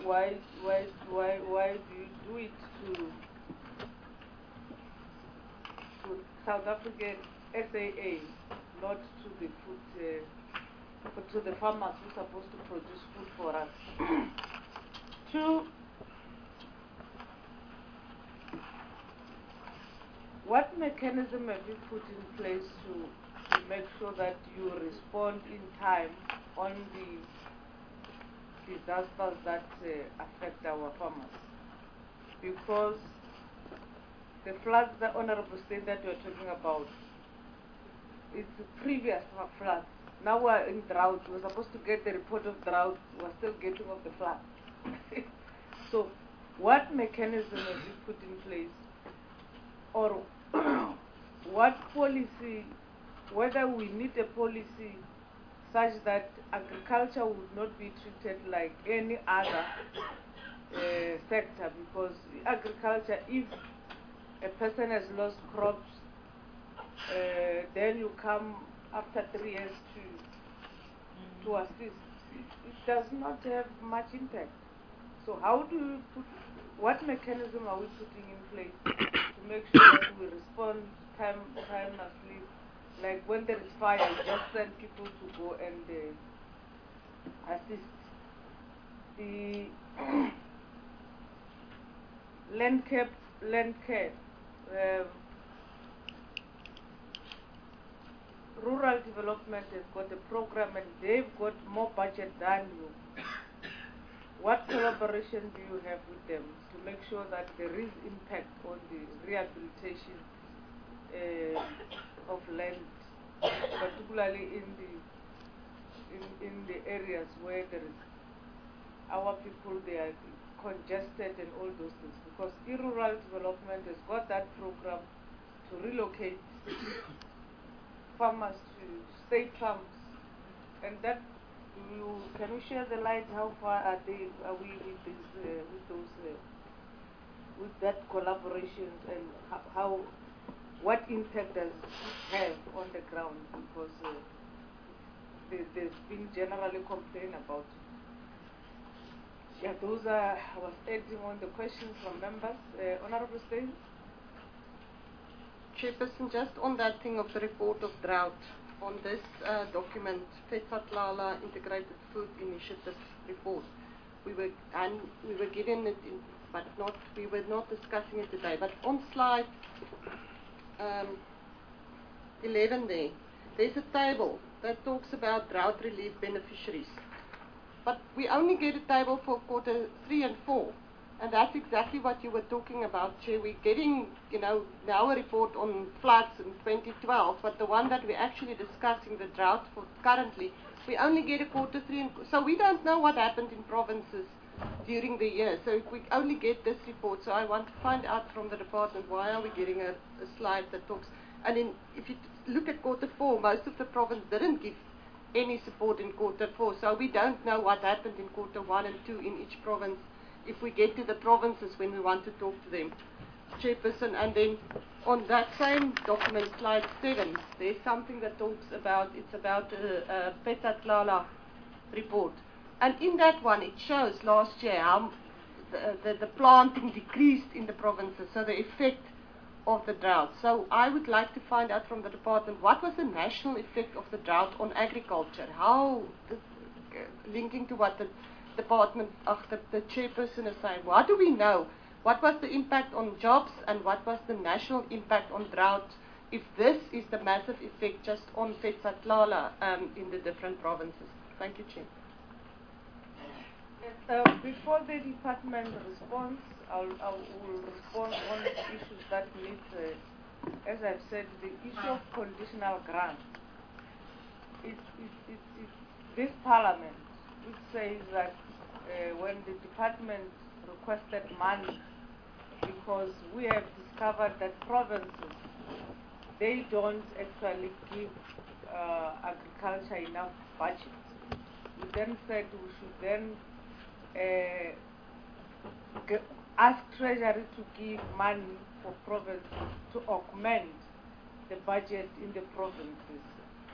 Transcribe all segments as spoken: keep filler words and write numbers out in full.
why, why, why, why do you do it to, to South African S A A, not to the food, uh, to the farmers who are supposed to produce food for us? Two, what mechanism have you put in place to, to make sure that you respond in time on the disasters that uh, affect our farmers? Because the floods, the Honorable State that you're talking about, it's previous floods. Now we're in drought. We're supposed to get the report of drought. We're still getting of the flood. So what mechanism have you put in place? Or what policy, whether we need a policy such that agriculture would not be treated like any other uh, sector, because agriculture, if a person has lost crops, uh, then you come after three years to, to assist. It, it does not have much impact. So how do you put, what mechanism are we putting in place to make sure that we respond time, timelessly? Like when there is fire, you just send people to go and uh, assist. The land care, land care, uh, rural development has got a program and they've got more budget than you. What collaboration do you have with them to make sure that there is impact on the rehabilitation uh, of land, particularly in the in, in the areas where there is our people, they are congested and all those things? Because rural development has got that program to relocate farmers to state farms, and that, do you, can you share the light? How far are they? Are we with this, uh, with those, uh, with that collaboration, and how, how, what impact does it have on the ground? Because uh, there, there's been generally complaint about it. Yeah, those are, I was adding on the questions from members. Uh, Honorable Stain? Chairperson, just on that thing of the report of drought, on this uh, document, FETSATLALA Integrated Food Initiative report, we were and we were given it, in, but not we were not discussing it today. But on slide um, eleven, there, there's a table that talks about drought relief beneficiaries. But we only get a table for quarter three and four. And that's exactly what you were talking about, Chair. We're getting, you know, now a report on floods in twenty twelve, but the one that we're actually discussing, the drought for currently, we only get a quarter three. And so we don't know what happened in provinces during the year. So we only get this report. So I want to find out from the department, why are we getting a, a slide that talks. And in, if you look at quarter four, most of the province didn't give any support in quarter four. So we don't know what happened in quarter one and two in each province if we get to the provinces when we want to talk to them. Chairperson, and then on that same document, slide seven, there's something that talks about, it's about a, a FETSATLALA report. And in that one, it shows last year how the, the, the planting decreased in the provinces, so the effect of the drought. So I would like to find out from the department, what was the national effect of the drought on agriculture? How, uh, linking to what the department, uh, the, the chairperson is saying, what do we know? What was the impact on jobs and what was the national impact on drought, if this is the massive effect just on FETSATLALA um, in the different provinces? Thank you, Chair. Uh, before the department responds, I'll, I will respond on issues that need, uh, as I've said, the issue of conditional grants. It, it, it, it, this parliament, which says that uh, when the department requested money, because we have discovered that provinces, they don't actually give uh, agriculture enough budget. We then said we should then uh, ask Treasury to give money for provinces to augment the budget in the provinces.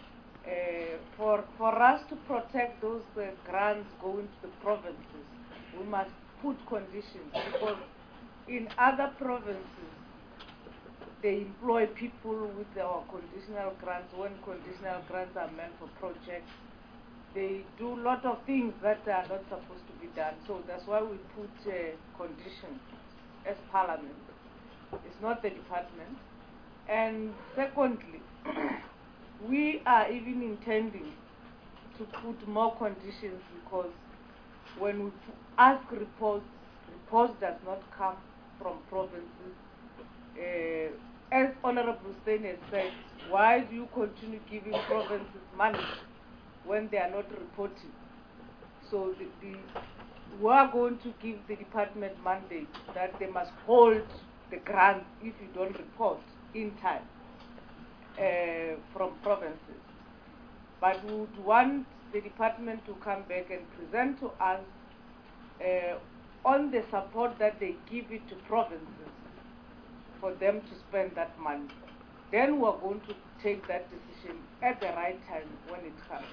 Uh, for, for us to protect those uh, grants going to the provinces, we must put conditions, because in other provinces, they employ people with our conditional grants. When conditional grants are meant for projects, they do a lot of things that are not supposed to be done. So that's why we put uh, conditions as Parliament. It's not the department. And secondly, we are even intending to put more conditions, because when we ask reports, reports does not come from provinces. Uh, as Honorable Steyn has said, why do you continue giving provinces money when they are not reporting? So the, the, we are going to give the department mandate that they must hold the grants if you don't report in time uh, from provinces. But we would want the department to come back and present to us uh, on the support that they give it to provinces for them to spend that money. Then we are going to take that decision at the right time when it comes.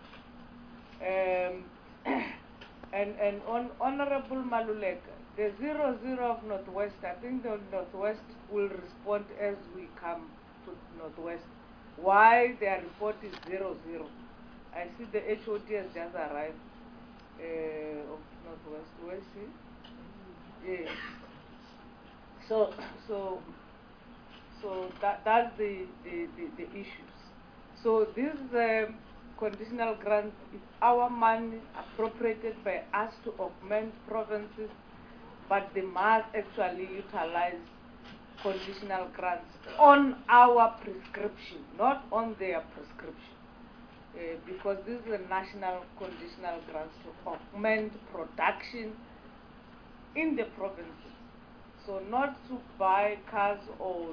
Um, and and on Honorable Maluleka, the zero zero of Northwest, I think the Northwest will respond as we come to Northwest. Why their report is zero zero? I see the H O D has just arrived uh, of Northwest. Where is he? Yes. So so so that that's the the, the, the issues. So this um, conditional grant is our money appropriated by us to augment provinces, but they must actually utilize conditional grants on our prescription, not on their prescription. Uh, because this is a national conditional grants to augment production in the provinces. So not to buy cars or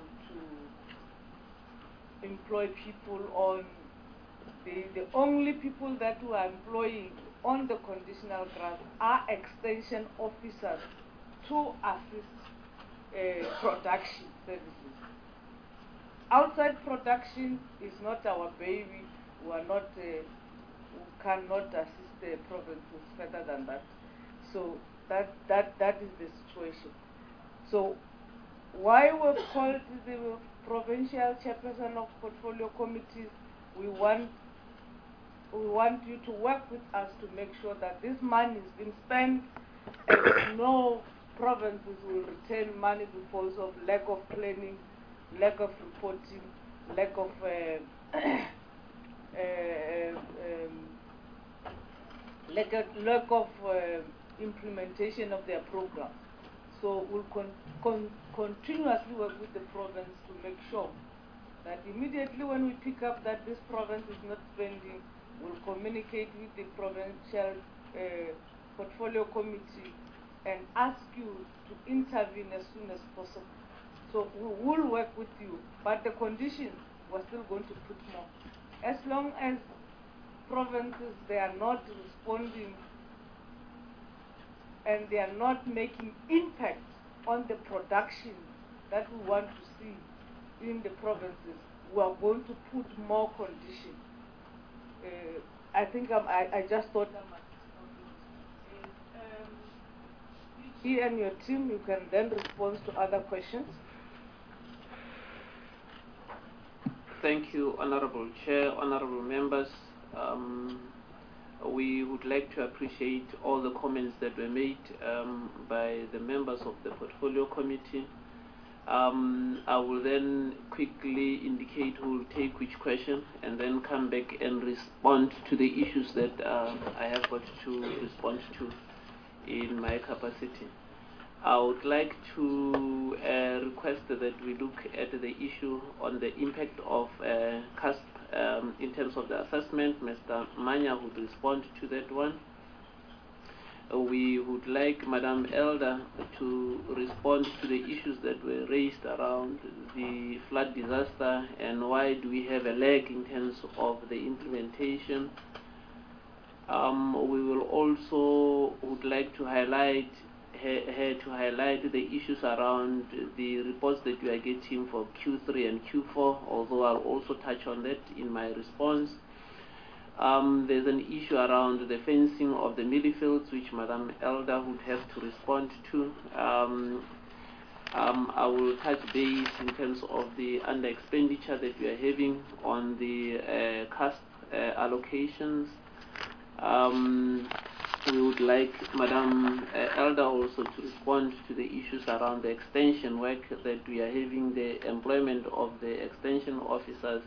to employ people on the, the only people that we are employing on the conditional grants are extension officers to assist uh, production services. Outside production is not our baby. We are not, uh, we cannot assist the provinces further than that. So that that that is the situation. So why we've called the provincial chairperson of portfolio committees, we want we want you to work with us to make sure that this money is being spent and no provinces will retain money because of lack of planning, lack of reporting, lack of uh, uh, um, lack of, lack of uh, implementation of their program. So we'll con con continuously work with the province to make sure that immediately when we pick up that this province is not spending, we'll communicate with the provincial uh, portfolio committee and ask you to intervene as soon as possible. So we will work with you, but the conditions, we're still going to put more. As long as provinces, they are not responding and they are not making impact on the production that we want to see in the provinces, we are going to put more conditions. Uh, I think I'm, I, I just thought I must. Um, you and your team, you can then respond to other questions. Thank you, Honorable Chair, Honorable Members. Um, we would like to appreciate all the comments that were made um, by the members of the Portfolio Committee. Um, I will then quickly indicate who will take which question and then come back and respond to the issues that uh, I have got to respond to in my capacity. I would like to uh, request that we look at the issue on the impact of uh, C A S P um, in terms of the assessment. Mister Manya would respond to that one. Uh, we would like Madam Elder to respond to the issues that were raised around the flood disaster and why do we have a lag in terms of the implementation. Um, we will also would like to highlight Here to highlight the issues around the reports that we are getting for Q three and Q four, although I'll also touch on that in my response. Um, there's an issue around the fencing of the millie fields, which Madam Elder would have to respond to. Um, um, I will touch base in terms of the under expenditure that we are having on the uh, cost uh, allocations. Um, we would like Madam uh, Elder also to respond to the issues around the extension work that we are having, the employment of the extension officers.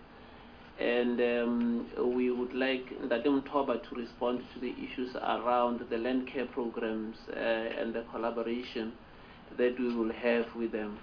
And um, we would like Ndadem Toba to respond to the issues around the land care programs uh, and the collaboration that we will have with them.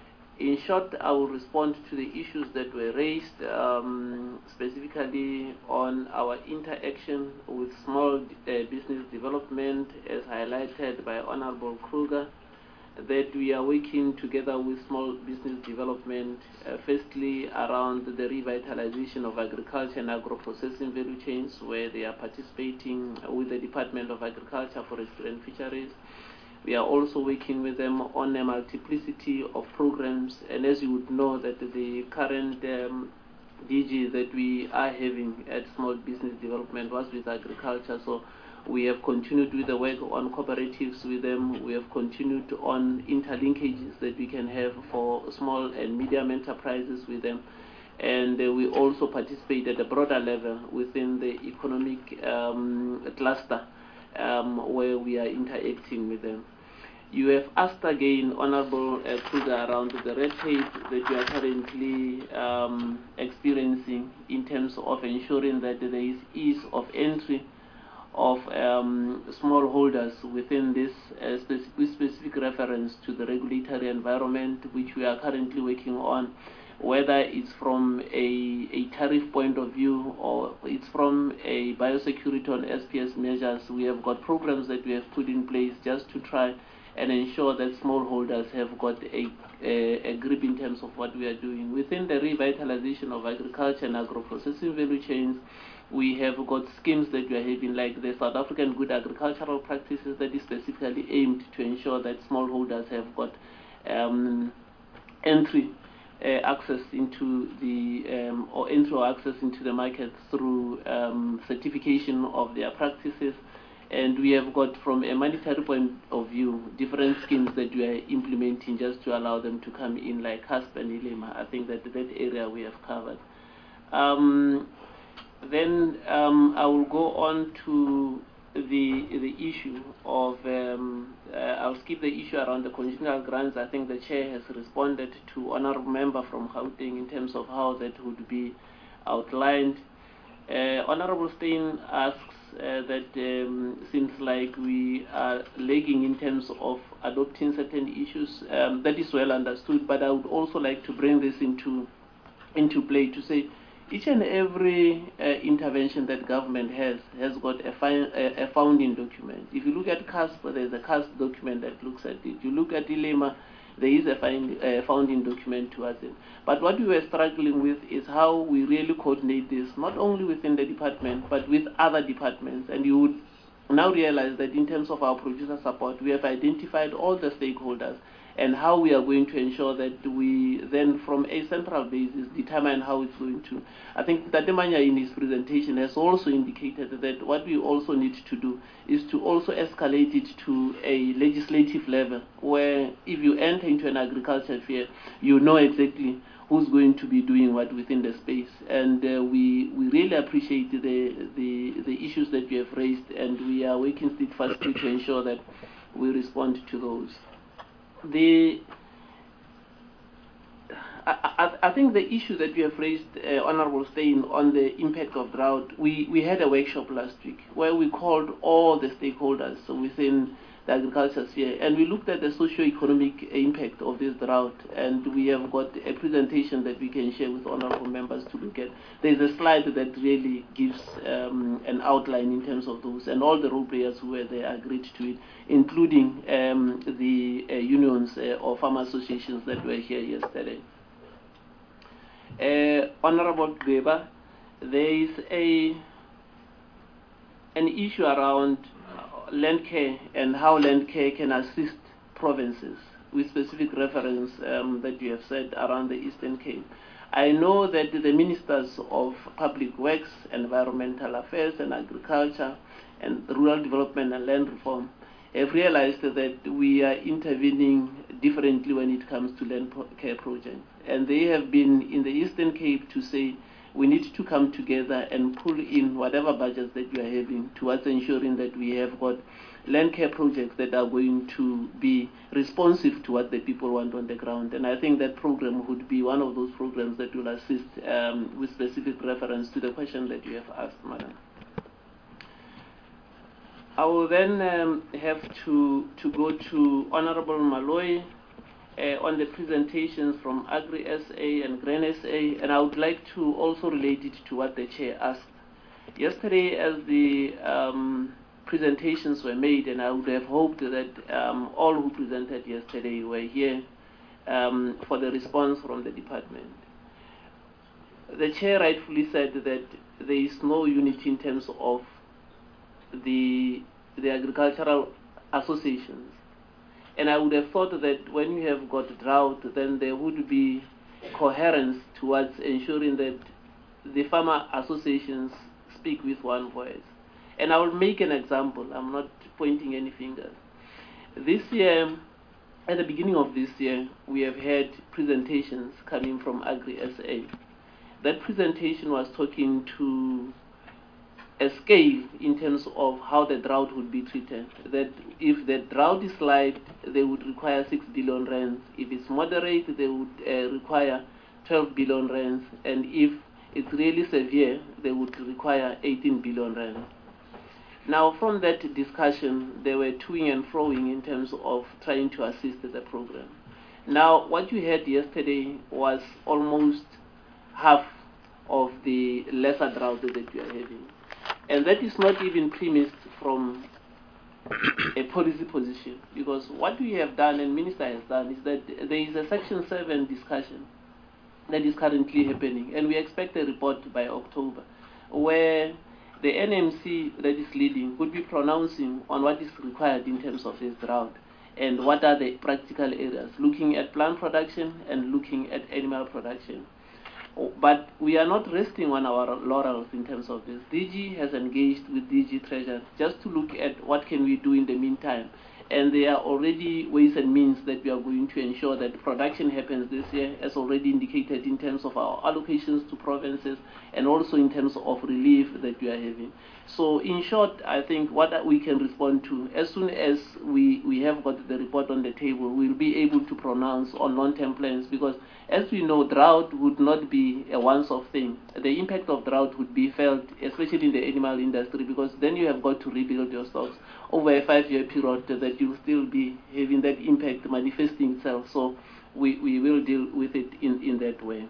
In short, I will respond to the issues that were raised, um, specifically on our interaction with small uh, business development, as highlighted by Honorable Kruger, that we are working together with small business development, uh, firstly around the revitalization of agriculture and agro-processing value chains, where they are participating with the Department of Agriculture, Forestry and Fisheries. We are also working with them on a multiplicity of programs, and as you would know that the current um, D G that we are having at small business development was with agriculture, so we have continued with the work on cooperatives with them. We have continued on interlinkages that we can have for small and medium enterprises with them. And uh, we also participate at a broader level within the economic um, cluster um, where we are interacting with them. You have asked again, Honorable uh, Kruger, around the red tape that you are currently um, experiencing in terms of ensuring that there is ease of entry of um, smallholders within this uh, specific, specific reference to the regulatory environment, which we are currently working on, whether it's from a, a tariff point of view or it's from a biosecurity on S P S measures. We have got programs that we have put in place just to try and ensure that smallholders have got a, a, a grip in terms of what we are doing. Within the revitalization of agriculture and agro-processing value chains, we have got schemes that we are having, like the South African Good Agricultural Practices, that is specifically aimed to ensure that smallholders have got um, entry uh, access into the, um, or entry or access into the market through um, certification of their practices. And we have got, from a monetary point of view, different schemes that we are implementing just to allow them to come in, like C A S P and ILEMA. I think that that area we have covered. Um, then um, I will go on to the the issue of, um, uh, I'll skip the issue around the conditional grants. I think the Chair has responded to Honourable Member from Gauteng in terms of how that would be outlined. Uh, Honourable Steyn asks uh, that um, seems like we are lagging in terms of adopting certain issues. Um, that is well understood, but I would also like to bring this into into play to say each and every uh, intervention that government has has got a, fi a, a founding document. If you look at C A S P, there's a C A S P document that looks at it. You look at ILEMA, there is a find, uh, founding document towards it. But what we were struggling with is how we really coordinate this, not only within the department, but with other departments. And you would now realize that in terms of our producer support, we have identified all the stakeholders and how we are going to ensure that we then, from a central basis, determine how it's going to. I think Tatemanya in his presentation has also indicated that what we also need to do is to also escalate it to a legislative level, where if you enter into an agriculture fair, you know exactly who's going to be doing what within the space. And uh, we, we really appreciate the, the, the issues that we have raised, and we are working steadfastly to ensure that we respond to those. The I, I, I think the issue that we have raised, uh, Honourable Steyn, on the impact of drought, we, we had a workshop last week where we called all the stakeholders within the agriculture sphere, and we looked at the socio-economic impact of this drought, and we have got a presentation that we can share with honourable members to look at. There's a slide that really gives um, an outline in terms of those, and all the role players who were there agreed to it, including um, the uh, unions uh, or farm associations that were here yesterday. Uh, Honourable Geba, there is a an issue around land care and how land care can assist provinces, with specific reference um, that you have said around the Eastern Cape. I know that the Ministers of Public Works, Environmental Affairs and Agriculture and Rural Development and Land Reform have realized that we are intervening differently when it comes to land care projects. And they have been in the Eastern Cape to say we need to come together and pull in whatever budgets that we are having towards ensuring that we have got land care projects that are going to be responsive to what the people want on the ground. And I think that program would be one of those programs that will assist um, with specific reference to the question that you have asked, Madam. I will then um, have to, to go to Honorable Malloy uh, on the presentations from Agri S A and Grain S A, and I would like to also relate it to what the Chair asked. Yesterday, as the um, presentations were made, and I would have hoped that um, all who presented yesterday were here um, for the response from the department. The Chair rightfully said that there is no unity in terms of the, the agricultural associations. And I would have thought that when you have got drought, then there would be coherence towards ensuring that the farmer associations speak with one voice. And I will make an example. I'm not pointing any fingers. This year, at the beginning of this year, we have had presentations coming from Agri S A. That presentation was talking to a scale in terms of how the drought would be treated. That if the drought is light, they would require six billion rands. If it's moderate, they would uh, require twelve billion rands. And if it's really severe, they would require eighteen billion rands. Now, from that discussion, they were toing and froing in terms of trying to assist the program. Now, what you heard yesterday was almost half of the lesser drought that we are having. And that is not even premised from a policy position, because what we have done and Minister has done is that there is a Section seven discussion that is currently happening, and we expect a report by October, where the N M C that is leading would be pronouncing on what is required in terms of this drought and what are the practical areas, looking at plant production and looking at animal production. But we are not resting on our laurels in terms of this. D G has engaged with D G Treasury just to look at what can we do in the meantime. And there are already ways and means that we are going to ensure that production happens this year, as already indicated in terms of our allocations to provinces and also in terms of relief that we are having. So in short, I think what we can respond to, as soon as we, we have got the report on the table, we'll be able to pronounce on long-term plans, because as we know, drought would not be a once-off thing. The impact of drought would be felt, especially in the animal industry, because then you have got to rebuild your stocks over a five-year period, that you'll still be having that impact manifesting itself. So we, we will deal with it in, in that way.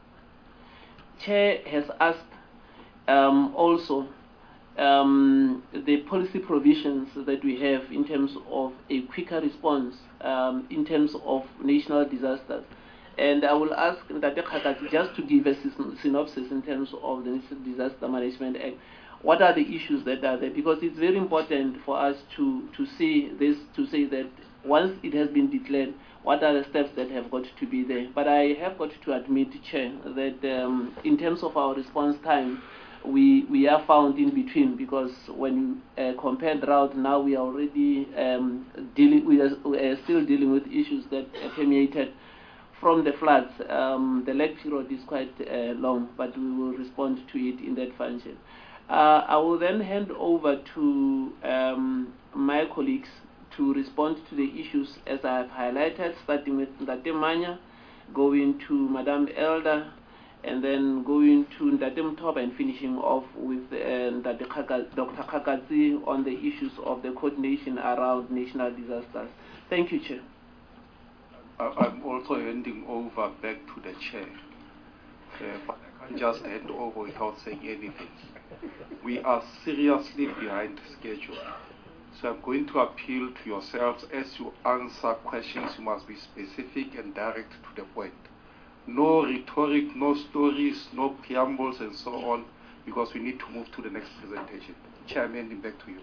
Chair has asked um, also um, the policy provisions that we have in terms of a quicker response um, in terms of national disasters. And I will ask Ndate Kgakatsi just to give a synopsis in terms of the Disaster Management Act. What are the issues that are there? Because it's very important for us to, to see this, to say that once it has been declared, what are the steps that have got to be there? But I have got to admit, Chair, that um, in terms of our response time, we, we are found in between, because when you uh, compare drought, now we are already um, dealing, we are, we are still dealing with issues that permeated from the floods. Um, the lag period is quite uh, long, but we will respond to it in that function. Uh, I will then hand over to um, my colleagues to respond to the issues as I have highlighted, starting with Ndate Manya, going to Madame Elder, and then going to Ndate Mthoba, and finishing off with uh, Doctor Kgakatsi on the issues of the coordination around national disasters. Thank you, Chair. I'm also handing over back to the Chair, uh, but I can't just hand over without saying anything. We are seriously behind schedule. So I'm going to appeal to yourselves. As you answer questions, you must be specific and direct to the point. No rhetoric, no stories, no preambles and so on, because we need to move to the next presentation. Chair, I'm handing back to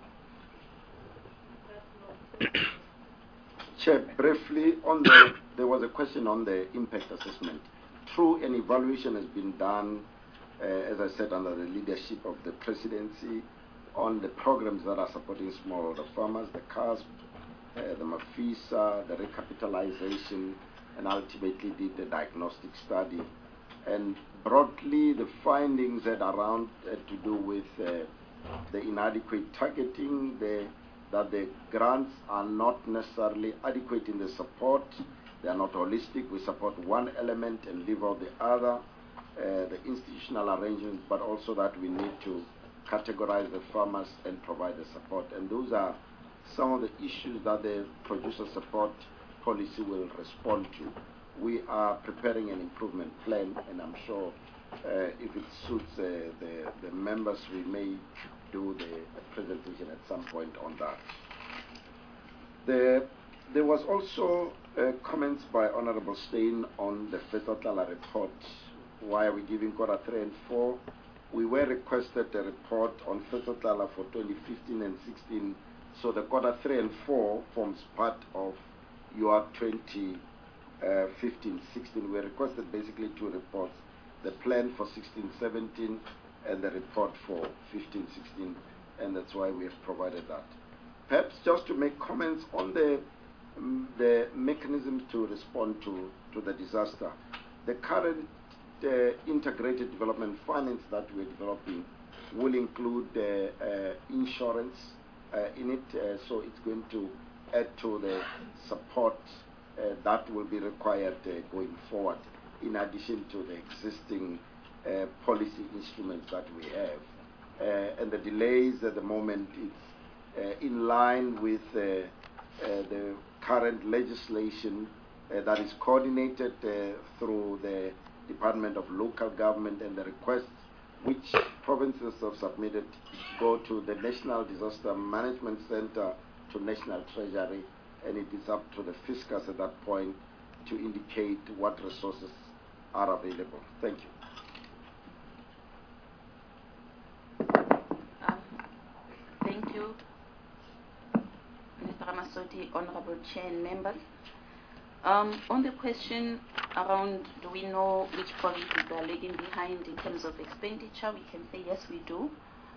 you. Chair, briefly, on the, there was a question on the impact assessment. through an evaluation has been done, uh, as I said, under the leadership of the presidency, on the programs that are supporting smallholder farmers, the C A S P, uh, the MAFISA, the recapitalization, and ultimately did the diagnostic study. And broadly, the findings had around uh, to do with uh, the inadequate targeting, the, that the grants are not necessarily adequate in the support, they are not holistic. We support one element and leave out the other, uh, the institutional arrangements, but also that we need to categorize the farmers and provide the support. And those are some of the issues that the producer support policy will respond to. We are preparing an improvement plan, and I'm sure uh, if it suits uh, the, the members, we may do the, the presentation at some point on that. The, there was also uh, comments by Honorable Steyn on the Fethatlala report. Why are we giving quarter three and four? We were requested a report on Fethatlala for twenty fifteen and sixteen, so the quarter three and four forms part of your twenty fifteen sixteen. We requested basically two reports, the plan for sixteen seventeen and the report for fifteen sixteen, and that's why we have provided that. Perhaps just to make comments on the, um, the mechanism to respond to, to the disaster. The current uh, integrated development finance that we're developing will include uh, uh, insurance uh, in it, uh, so it's going to add to the support Uh, that will be required uh, going forward, in addition to the existing uh, policy instruments that we have. Uh, and the delays at the moment, it's uh, in line with uh, uh, the current legislation uh, that is coordinated uh, through the Department of Local Government, and the requests which provinces have submitted go to the National Disaster Management Center, to National Treasury, and it is up to the fiscus at that point to indicate what resources are available. Thank you. Um, thank you, Mister Ramasodi, Honorable Chair and members. Um, on the question around do we know which provinces are lagging behind in terms of expenditure, we can say yes, we do.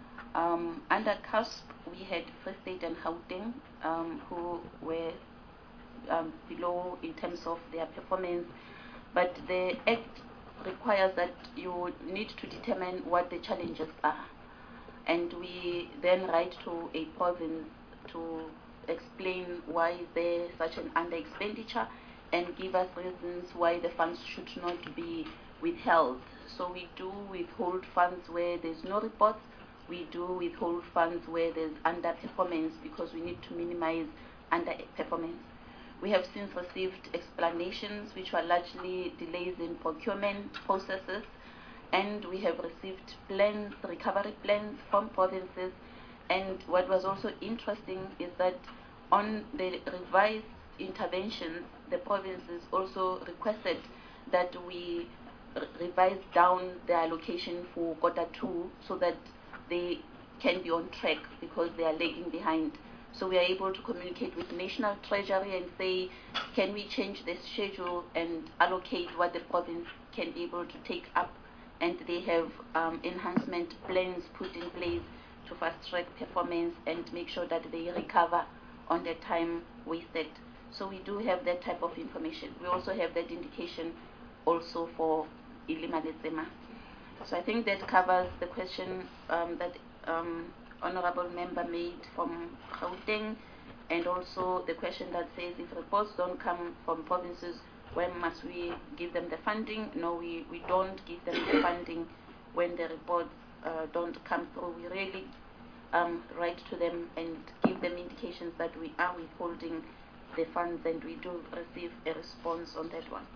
Um, under C A S P, we had Free State and Gauteng um, who were um, below in terms of their performance, but the Act requires that you need to determine what the challenges are, and we then write to a province to explain why is there such an under expenditure and give us reasons why the funds should not be withheld. So we do withhold funds where there's no reports. We do withhold funds where there's underperformance, because we need to minimize underperformance. We have since received explanations which were largely delays in procurement processes, and we have received plans, recovery plans from provinces. And what was also interesting is that on the revised interventions, the provinces also requested that we revise down the allocation for quarter two so that they can be on track, because they are lagging behind. So we are able to communicate with National Treasury and say, can we change the schedule and allocate what the province can be able to take up, and they have um, enhancement plans put in place to fast track performance and make sure that they recover on the time wasted. So we do have that type of information. We also have that indication also for Ilima Letsema. So I think that covers the question um, that um, Honorable Member made from Gauteng, and also the question that says if reports don't come from provinces, when must we give them the funding? No, we, we don't give them the funding when the reports uh, don't come through. We really um, write to them and give them indications that we are withholding the funds, and we do receive a response on that one.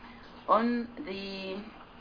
On the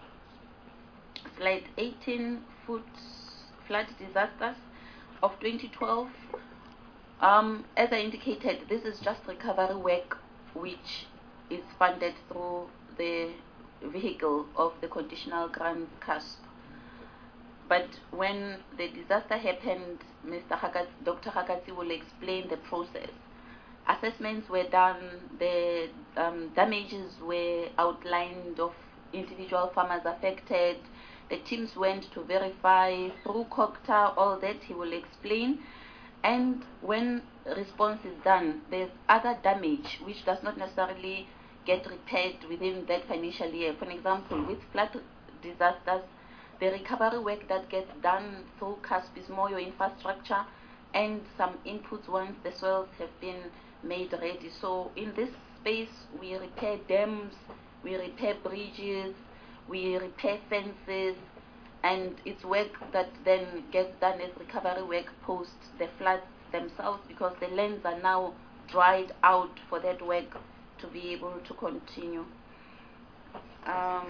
slide eighteen, food flood disasters of twenty twelve, um, as I indicated, this is just recovery work which is funded through the vehicle of the conditional grants C A S P. But when the disaster happened, Mister Hakat, Doctor Hakatsi will explain the process. Assessments were done, the um, damages were outlined of individual farmers affected. The teams went to verify through COGTA, all that he will explain. And when response is done, there's other damage which does not necessarily get repaired within that financial year. For example, with flood disasters, the recovery work that gets done through C A S P is more your infrastructure and some inputs once the soils have been made ready. So in this space, we repair dams, we repair bridges, we repair fences, and it's work that then gets done as recovery work post the floods themselves, because the lands are now dried out for that work to be able to continue. Um,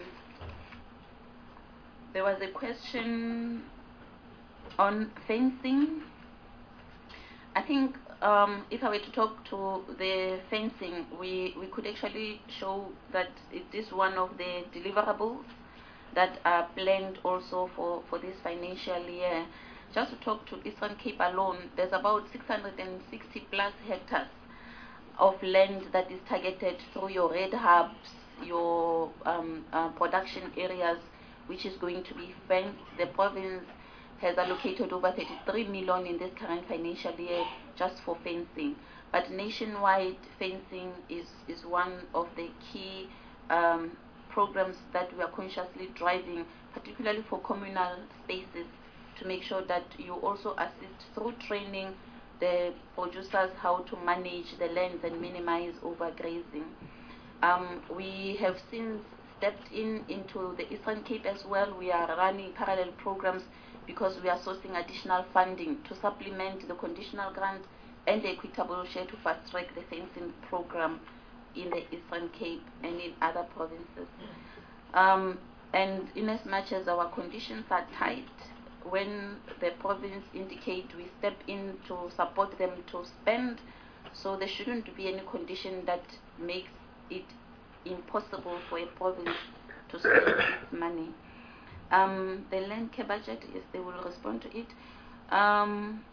there was a question on fencing. I think um, if I were to talk to the fencing, we, we could actually show that it is one of the deliverables that are planned also for, for this financial year. Just to talk to Eastern Cape alone, there's about six hundred sixty plus hectares of land that is targeted through your red hubs, your um, uh, production areas, which is going to be fenced. The province has allocated over thirty-three million in this current financial year just for fencing. But nationwide, fencing is, is one of the key um, programs that we are consciously driving, particularly for communal spaces, to make sure that you also assist through training the producers how to manage the lands and minimize overgrazing. Um, we have since stepped in into the Eastern Cape as well. We are running parallel programs because we are sourcing additional funding to supplement the conditional grant and the equitable share to fast track the fencing program in the Eastern Cape and in other provinces. Um, and in as much as our conditions are tight, when the province indicate, we step in to support them to spend, so there shouldn't be any condition that makes it impossible for a province to spend its money. Um, the land care budget, yes, they will respond to it. Um,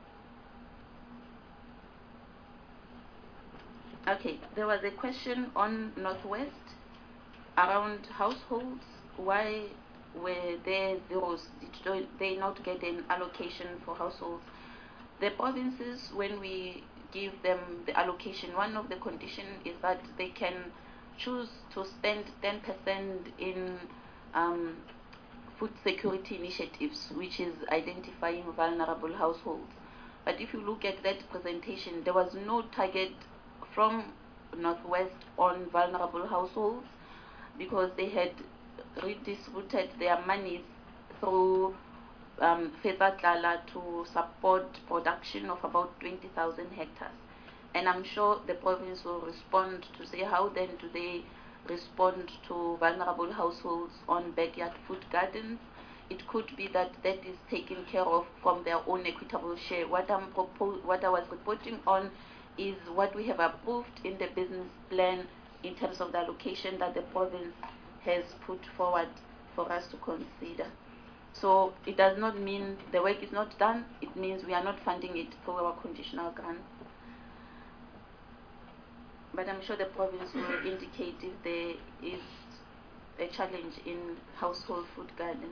okay, there was a question on Northwest around households. Why were there zeros? Did they not get an allocation for households? The provinces, when we give them the allocation, one of the conditions is that they can choose to spend ten percent in um, food security initiatives, which is identifying vulnerable households. But if you look at that presentation, there was no target from Northwest on vulnerable households, because they had redistributed their monies through um, FETSATLALA to support production of about twenty thousand hectares. And I'm sure the province will respond to say how then do they respond to vulnerable households on backyard food gardens. It could be that that is taken care of from their own equitable share. What, I'm propos what I was reporting on is what we have approved in the business plan in terms of the allocation that the province has put forward for us to consider. So it does not mean the work is not done, it means we are not funding it through our conditional grant. But I'm sure the province will indicate if there is a challenge in household food gardens.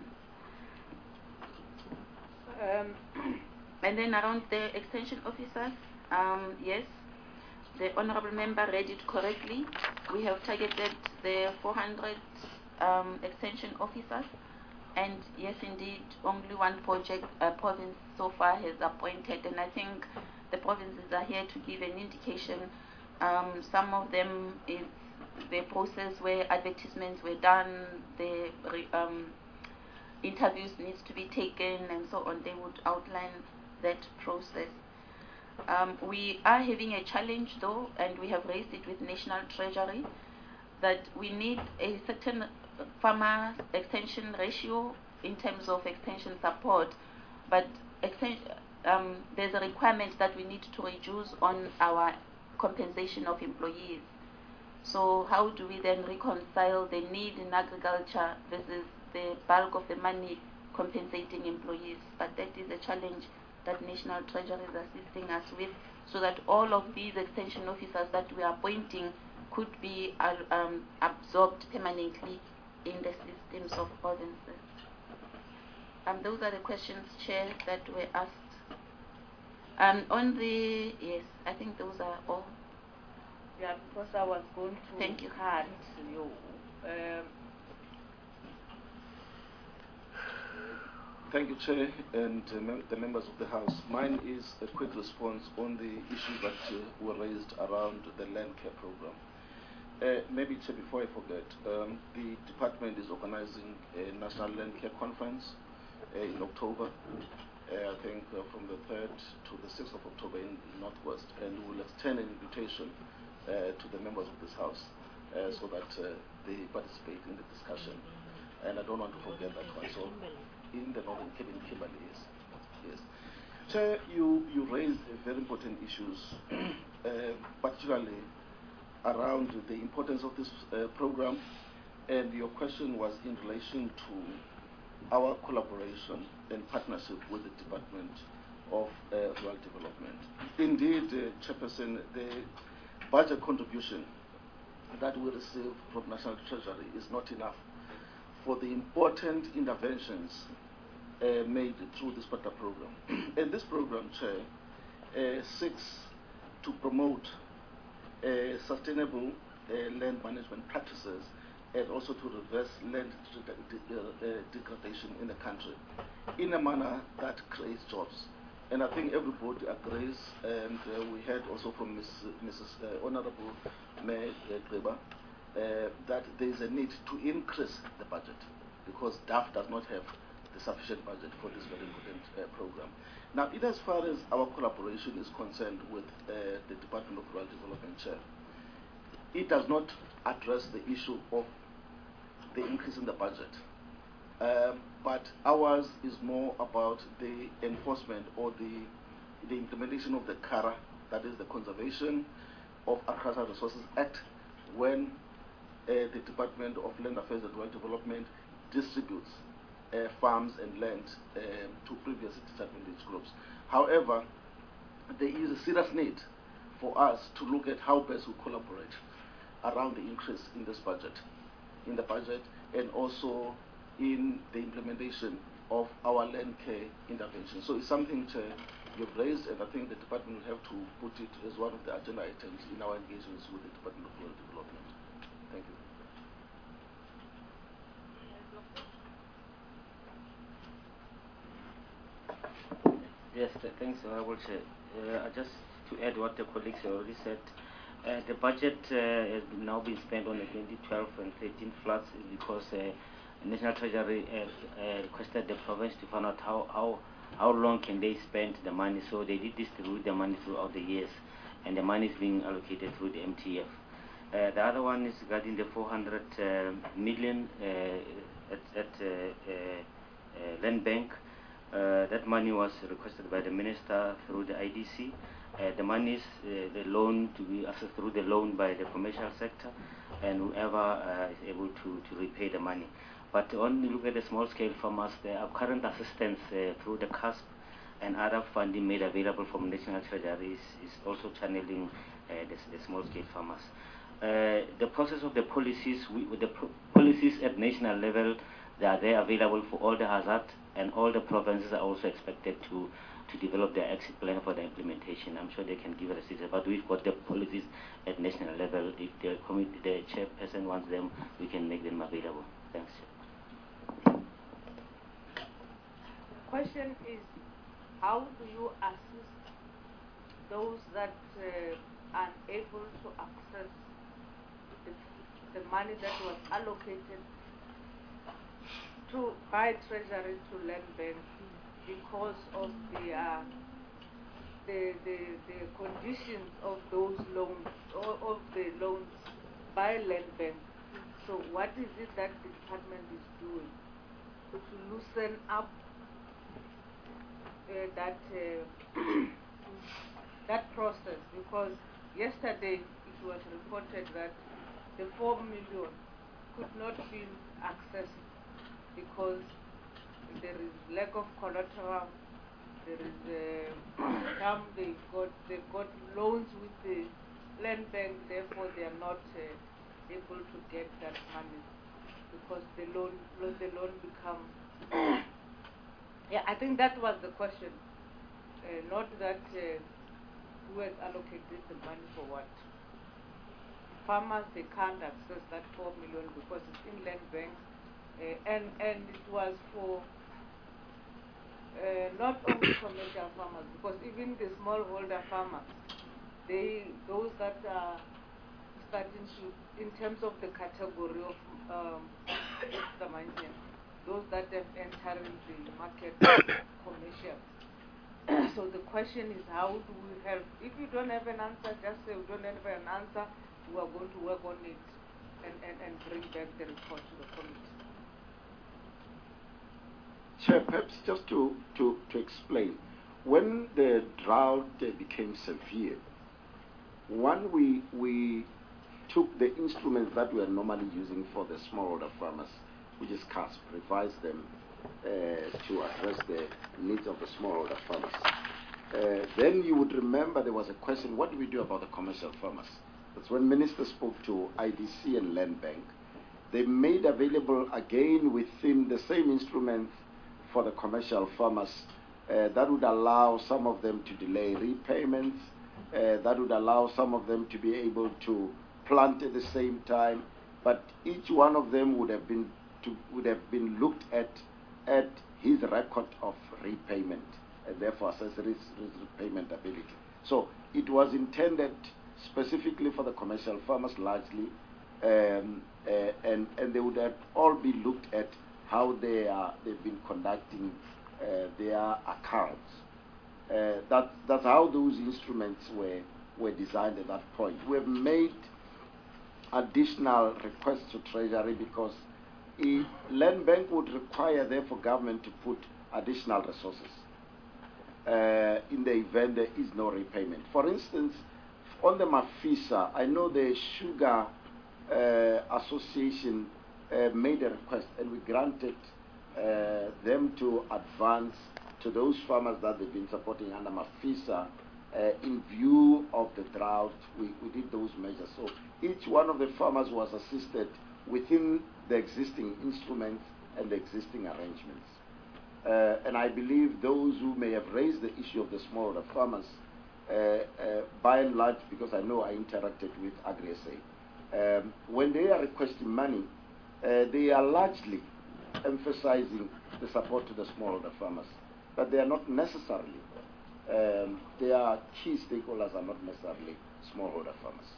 Um, and then around the extension officers, um, yes, the honorable member read it correctly. We have targeted the four hundred um, extension officers, and yes, indeed, only one project uh, province so far has appointed, and I think the provinces are here to give an indication. Um, some of them is the process where advertisements were done, the um, interviews needs to be taken, and so on. They would outline that process. Um, we are having a challenge though, and we have raised it with National Treasury, that we need a certain farmer extension ratio in terms of extension support, but extension, um, there's a requirement that we need to reduce on our compensation of employees. So how do we then reconcile the need in agriculture versus the bulk of the money compensating employees? But that is a challenge that National Treasury is assisting us with, so that all of these extension officers that we are appointing could be uh, um, absorbed permanently in the systems of ordinances. Um, those are the questions, Chair, that were asked. Um, on the, yes, I think those are all. Yeah, because I was going to Thank you. add you. Um, Thank you, Chair, and uh, mem the members of the House. Mine is a quick response on the issues that uh, were raised around the land care program. Uh, maybe, Chair, before I forget, um, the department is organizing a national land care conference uh, in October. Uh, I think uh, from the third to the sixth of October in, in Northwest, and we will extend an invitation uh, to the members of this House uh, so that uh, they participate in the discussion. And I don't want to forget that one. So, in the Northern Cape, in Kimberley, yes. yes. Chair, you, you raised uh, very important issues, uh, particularly around the importance of this uh, program, and your question was in relation to our collaboration and partnership with the Department of uh, Rural Development. Indeed, uh, Chairperson, the budget contribution that we receive from National Treasury is not enough for the important interventions uh, made through this particular program. And this program, Chair, uh, seeks to promote uh, sustainable uh, land management practices and also to reverse land uh, degradation in the country in a manner that creates jobs. And I think everybody agrees, and uh, we heard also from Miz Missus Uh, Honorable Mayor Greba, uh, that there is a need to increase the budget because D A F does not have the sufficient budget for this very important uh, program. Now, in as far as our collaboration is concerned with uh, the Department of Rural Development, Chair, it does not address the issue of the increase in the budget. Um, but ours is more about the enforcement or the, the implementation of the C A R A, that is the Conservation of Agricultural Resources Act, when uh, the Department of Land Affairs and Rural Development distributes uh, farms and land um, to previously disadvantaged groups. However, there is a serious need for us to look at how best we collaborate around the increase in this budget, in the budget, and also in the implementation of our land care intervention. So it's something to, you've raised, and I think the department will have to put it as one of the agenda items in our engagements with the Department of Rural Development. Thank you. Yes, th thanks, Honorable Chair. Uh, just to add what the colleagues have already said, uh, the budget uh, has now been spent on the twenty twelve and thirteen floods because uh, the National Treasury uh, uh, requested the province to find out how, how, how long can they spend the money. So they did distribute the money throughout the years, and the money is being allocated through the M T F. Uh, the other one is regarding the four hundred uh, million uh, at, at uh, uh, uh, Land Bank. Uh, that money was requested by the minister through the I D C. Uh, the money is uh, the loan to be accessed through the loan by the commercial sector, and whoever uh, is able to, to repay the money. But when you look at the small-scale farmers, there are current assistance uh, through the C A S P and other funding made available from National Treasury is, is also channeling uh, the, the small-scale farmers. Uh, the process of the policies, we, with the pro policies at national level, they are there available for all the hazard, and all the provinces are also expected to, to develop their exit plan for the implementation. I'm sure they can give us assistance, but we've got the policies at national level. If the committee, the chairperson wants them, we can make them available. Thanks. The question is, how do you assist those that uh, are able to access the, the money that was allocated to by Treasury to Land Bank because of the, uh, the, the, the conditions of those loans, or of the loans by Land Bank? So what is it that the department is doing to loosen up uh, that uh, that process? Because yesterday it was reported that the four million could not be accessed because there is lack of collateral. There is uh, some they got they got loans with the Land Bank, therefore they are not uh, able to get that money. because the loan, the loan becomes. Yeah, I think that was the question, uh, not that uh, who has allocated the money for what. Farmers, they can't access that four million because it's in land bank, uh, and and it was for uh, not only commercial farmers, because even the smallholder farmers, they those that are starting to, in terms of the category of um, those that have entered the market commercial. So the question is, how do we help? If you don't have an answer, just say we don't have an answer. We are going to work on it and, and, and bring back the report to the committee. Chair, perhaps just to, to, to explain, when the drought uh, became severe, one, we, we took the instruments that we are normally using for the smallholder farmers, which is C A S P, revised them uh, to address the needs of the smallholder farmers. Uh, then you would remember there was a question, what do we do about the commercial farmers? That's when Minister spoke to I D C and Land Bank. They made available again within the same instruments for the commercial farmers uh, that would allow some of them to delay repayments, uh, that would allow some of them to be able to plant at the same time, but each one of them would have been to, would have been looked at at his record of repayment and therefore assess his, his repayment ability. So it was intended specifically for the commercial farmers largely, um, uh, and and they would have all be looked at how they are they've been conducting uh, their accounts. Uh, that that's how those instruments were were designed at that point. We have made additional requests to Treasury because a Land Bank would require therefore government to put additional resources uh, in the event there is no repayment. For instance, on the Mafisa, I know the Sugar uh, Association uh, made a request and we granted uh, them to advance to those farmers that they've been supporting under Mafisa. Uh, in view of the drought, we, we did those measures. So each one of the farmers was assisted within the existing instruments and the existing arrangements. Uh, and I believe those who may have raised the issue of the smallholder farmers, uh, uh, by and large, because I know I interacted with Agri-S A, um, when they are requesting money, uh, they are largely emphasizing the support to the smallholder farmers, but they are not necessarily Um, their key stakeholders are not necessarily smallholder farmers.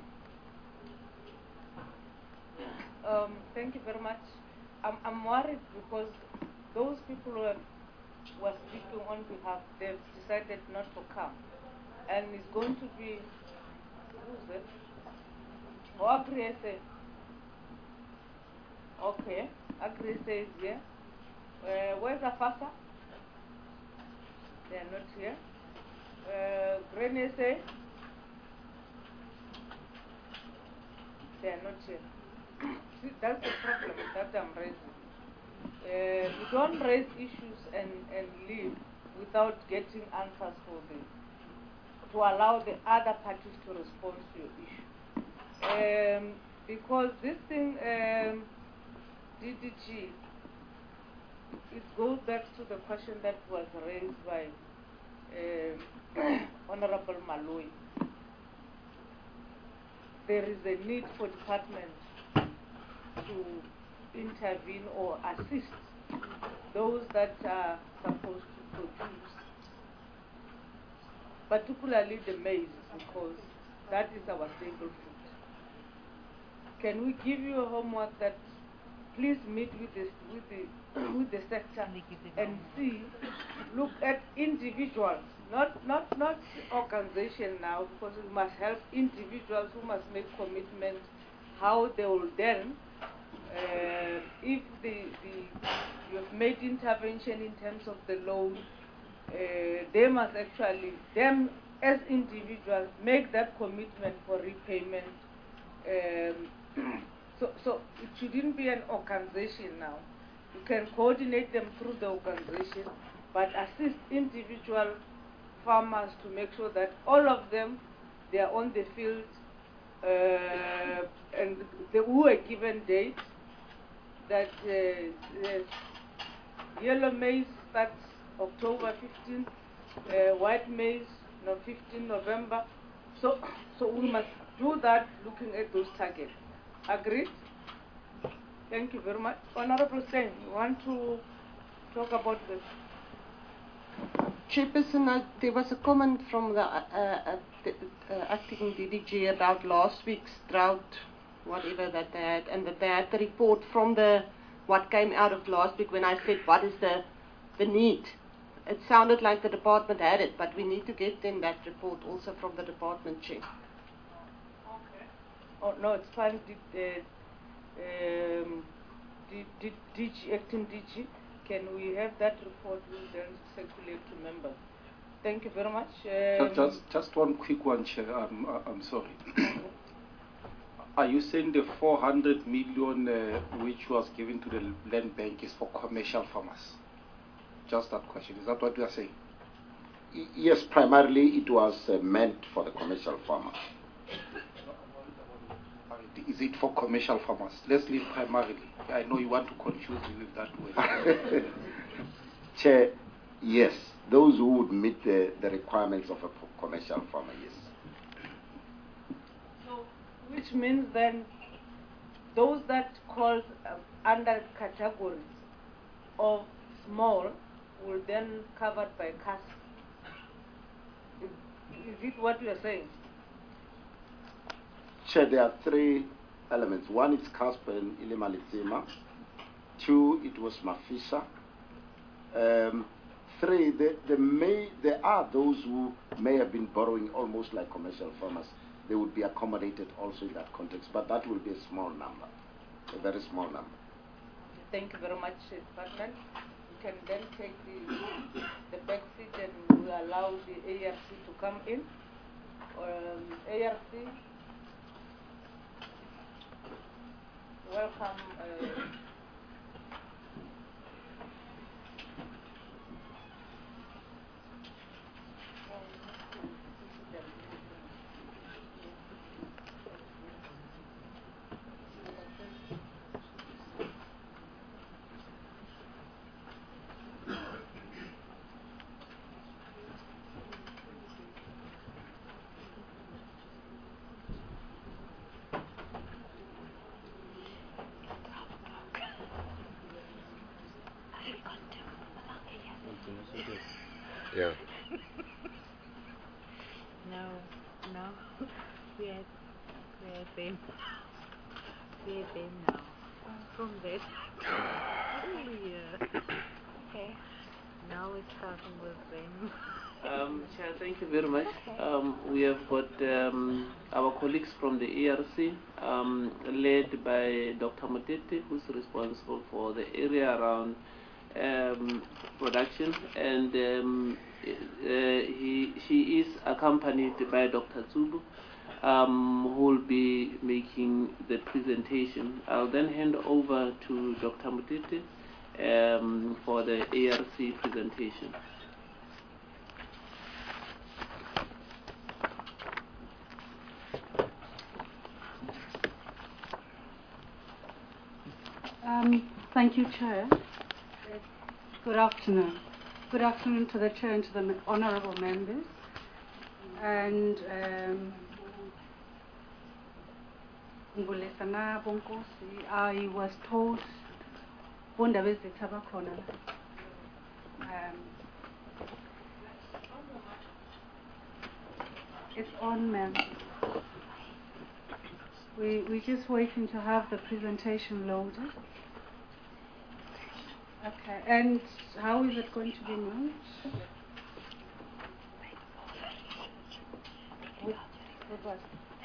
Um, thank you very much. I'm, I'm worried because those people who are, were speaking on behalf, they've decided not to come. And it's going to be, who's it? Oh, Agri-S A. Okay, Agri-S A is here. Uh, where's Afasa? They are not here. Uh, Grain-S A, they are not here. See, that's the problem that I'm raising. Uh, you don't raise issues and, and leave without getting answers for them, to allow the other parties to respond to your issue. Um, because this thing, um, D D G, it goes back to the question that was raised by uh, Honorable Malui. There is a need for departments to intervene or assist those that are supposed to produce, particularly the maize, because that is our staple food. Can we give you a homework that please meet with the, with the, with the sector and see, look at individuals, not, not, not organization now, because we must help individuals who must make commitments, how they will then, uh, if the, the, you've made intervention in terms of the loan, uh, they must actually, them as individuals, make that commitment for repayment. Um, So, so it shouldn't be an organization now. You can coordinate them through the organization, but assist individual farmers to make sure that all of them, they are on the field, uh, and they who are given date, that uh, uh, yellow maize starts October fifteenth, uh, white maize, no, fifteenth November. So, so we must do that looking at those targets. Agreed? Thank you very much. Honorable Sen, you want to talk about this? Chairperson, uh, there was a comment from the, uh, uh, the uh, acting D D G about last week's drought, whatever that they had, and that they had the report from the what came out of last week when I said what is the the need. It sounded like the department had it, but we need to get them that report also from the department chair. Okay. Oh no, it's fine. Did, uh, um, did, did D G, acting D G, can we have that report? We'll then circulate to members. Thank you very much. Um, just, just one quick one, Chair. I'm, I'm sorry. Are you saying the four hundred million uh, which was given to the land bank is for commercial farmers? Just that question. Is that what you are saying? Y yes, primarily it was uh, meant for the commercial farmer. Is it for commercial farmers? Let's leave primarily. I know you want to confuse me with that word. Chair, yes. Those who would meet the, the requirements of a commercial farmer, yes. So, which means then those that fall uh, under categories of small will then covered by C A S. Is, is it what you are saying? Chair, there are three elements. One is Casper and Ilimalizima. Two, it was Mafisa. Um, three, the, the may, there are those who may have been borrowing almost like commercial farmers. They would be accommodated also in that context, but that will be a small number, a very small number. Thank you very much, Department. You can then take the, the back seat and we allow the A R C to come in. Um, A R C, welcome. Uh, Yeah. No, no. We are, we are them. We are them now. From that. Oh, yeah. Okay. Now we're starting with them. Um, Chair, thank you very much. Um, we have got um, our colleagues from the A R C, um, led by Doctor Motete, who's responsible for the area around um, production, and um, uh, he, she is accompanied by Doctor Zulu, um, who will be making the presentation. I'll then hand over to Doctor Motete um, for the A R C presentation. Um, thank you, Chair. Good afternoon. Good afternoon to the Chair and to the honourable members. And um, I was told um, it's on, ma'am. We, we're just waiting to have the presentation loaded. Okay, and how is it going to be moved? With, with what?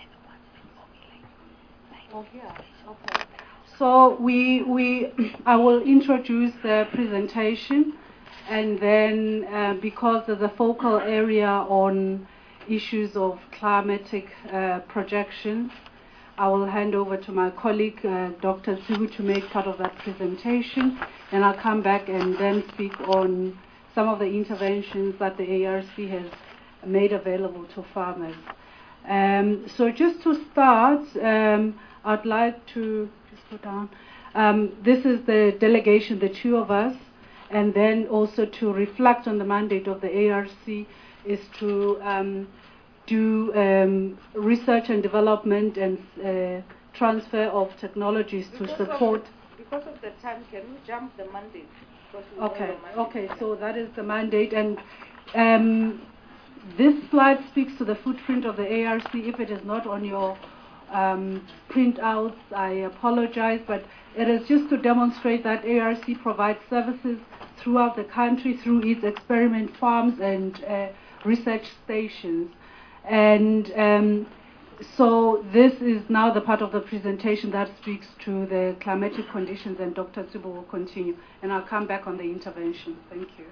Oh, yeah, okay. So we, we, I will introduce the presentation, and then uh, because there's a focal area on issues of climatic uh, projections, I will hand over to my colleague, uh, Doctor Zulu, to make part of that presentation, and I'll come back and then speak on some of the interventions that the A R C has made available to farmers. Um, so just to start, um, I'd like to just go down. Um, this is the delegation, the two of us, and then also to reflect on the mandate of the A R C is to um, do um, research and development and uh, transfer of technologies to Because support. Of the, because of the time, can we jump the mandate? Because we Okay, know the mandate. okay, so that is the mandate, and um, this slide speaks to the footprint of the A R C. If it is not on your um, printouts, I apologize, but it is just to demonstrate that A R C provides services throughout the country through its experiment farms and uh, research stations. And um, so this is now the part of the presentation that speaks to the climatic conditions, and Doctor Tsubo will continue. And I'll come back on the intervention. Thank you.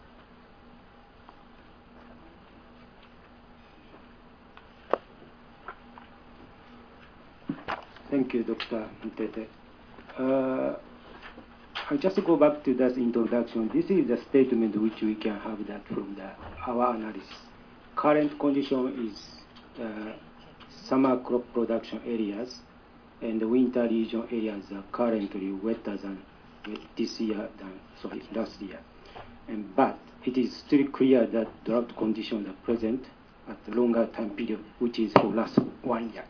Thank you, Doctor Mtete. Uh, I'll just go back to that introduction. This is a statement which we can have that from the, our analysis. Current condition is uh, summer crop production areas and the winter region areas are currently wetter than this year than sorry last year. And, but it is still clear that drought conditions are present at the longer time period, which is for last one year.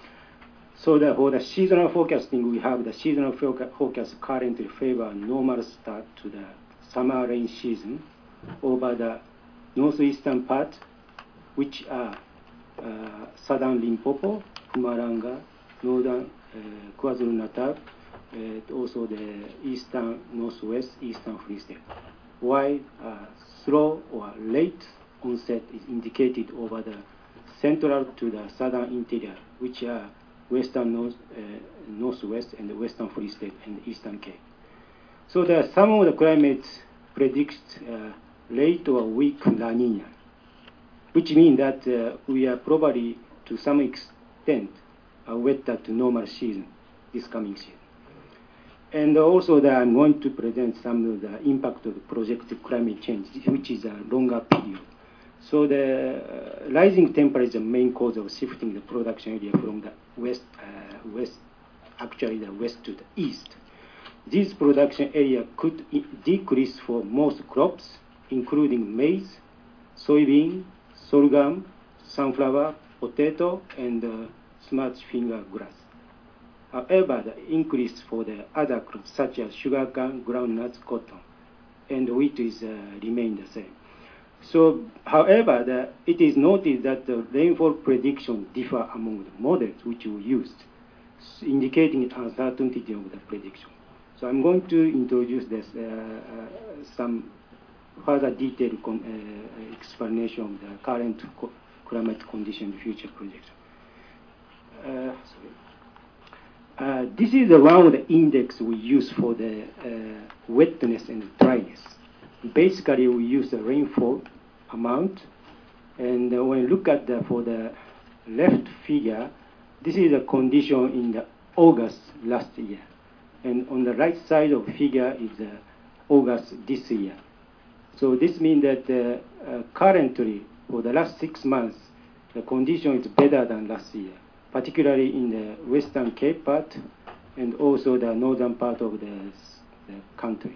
So that for the seasonal forecasting, we have the seasonal forecast currently favor a normal start to the summer rain season over the northeastern part, which are uh, southern Limpopo, Mpumalanga, northern uh, KwaZulu-Natal, and also the eastern northwest, eastern Free State. While uh, slow or late onset is indicated over the central to the southern interior, which are western north, uh, northwest and the western Free State and the eastern Cape. So there are some of the climates predict uh, late or weak La Nina, which means that uh, we are probably to some extent uh, wetter to normal season this coming season. And also that I'm going to present some of the impact of the projected climate change, which is a longer period. So the uh, rising temperature is the main cause of shifting the production area from the west, uh, west, actually the west to the east. This production area could I- decrease for most crops, including maize, soybean, sorghum, sunflower, potato, and uh, smart finger grass. However, the increase for the other crops such as sugarcane, groundnuts, cotton, and wheat is uh, remain the same. So, however, the, it is noted that the rainfall prediction differ among the models which we used, indicating uncertainty of the prediction. So I'm going to introduce this, uh, uh, some further detailed con uh, explanation of the current co climate condition future projection. Uh, uh, this is the one of the index we use for the uh, wetness and dryness. Basically, we use the rainfall amount, and uh, when you look at the, for the left figure, this is the condition in the August last year, and on the right side of the figure is uh, August this year. So this means that uh, uh, currently, for the last six months, the condition is better than last year, particularly in the Western Cape part and also the northern part of the, the country.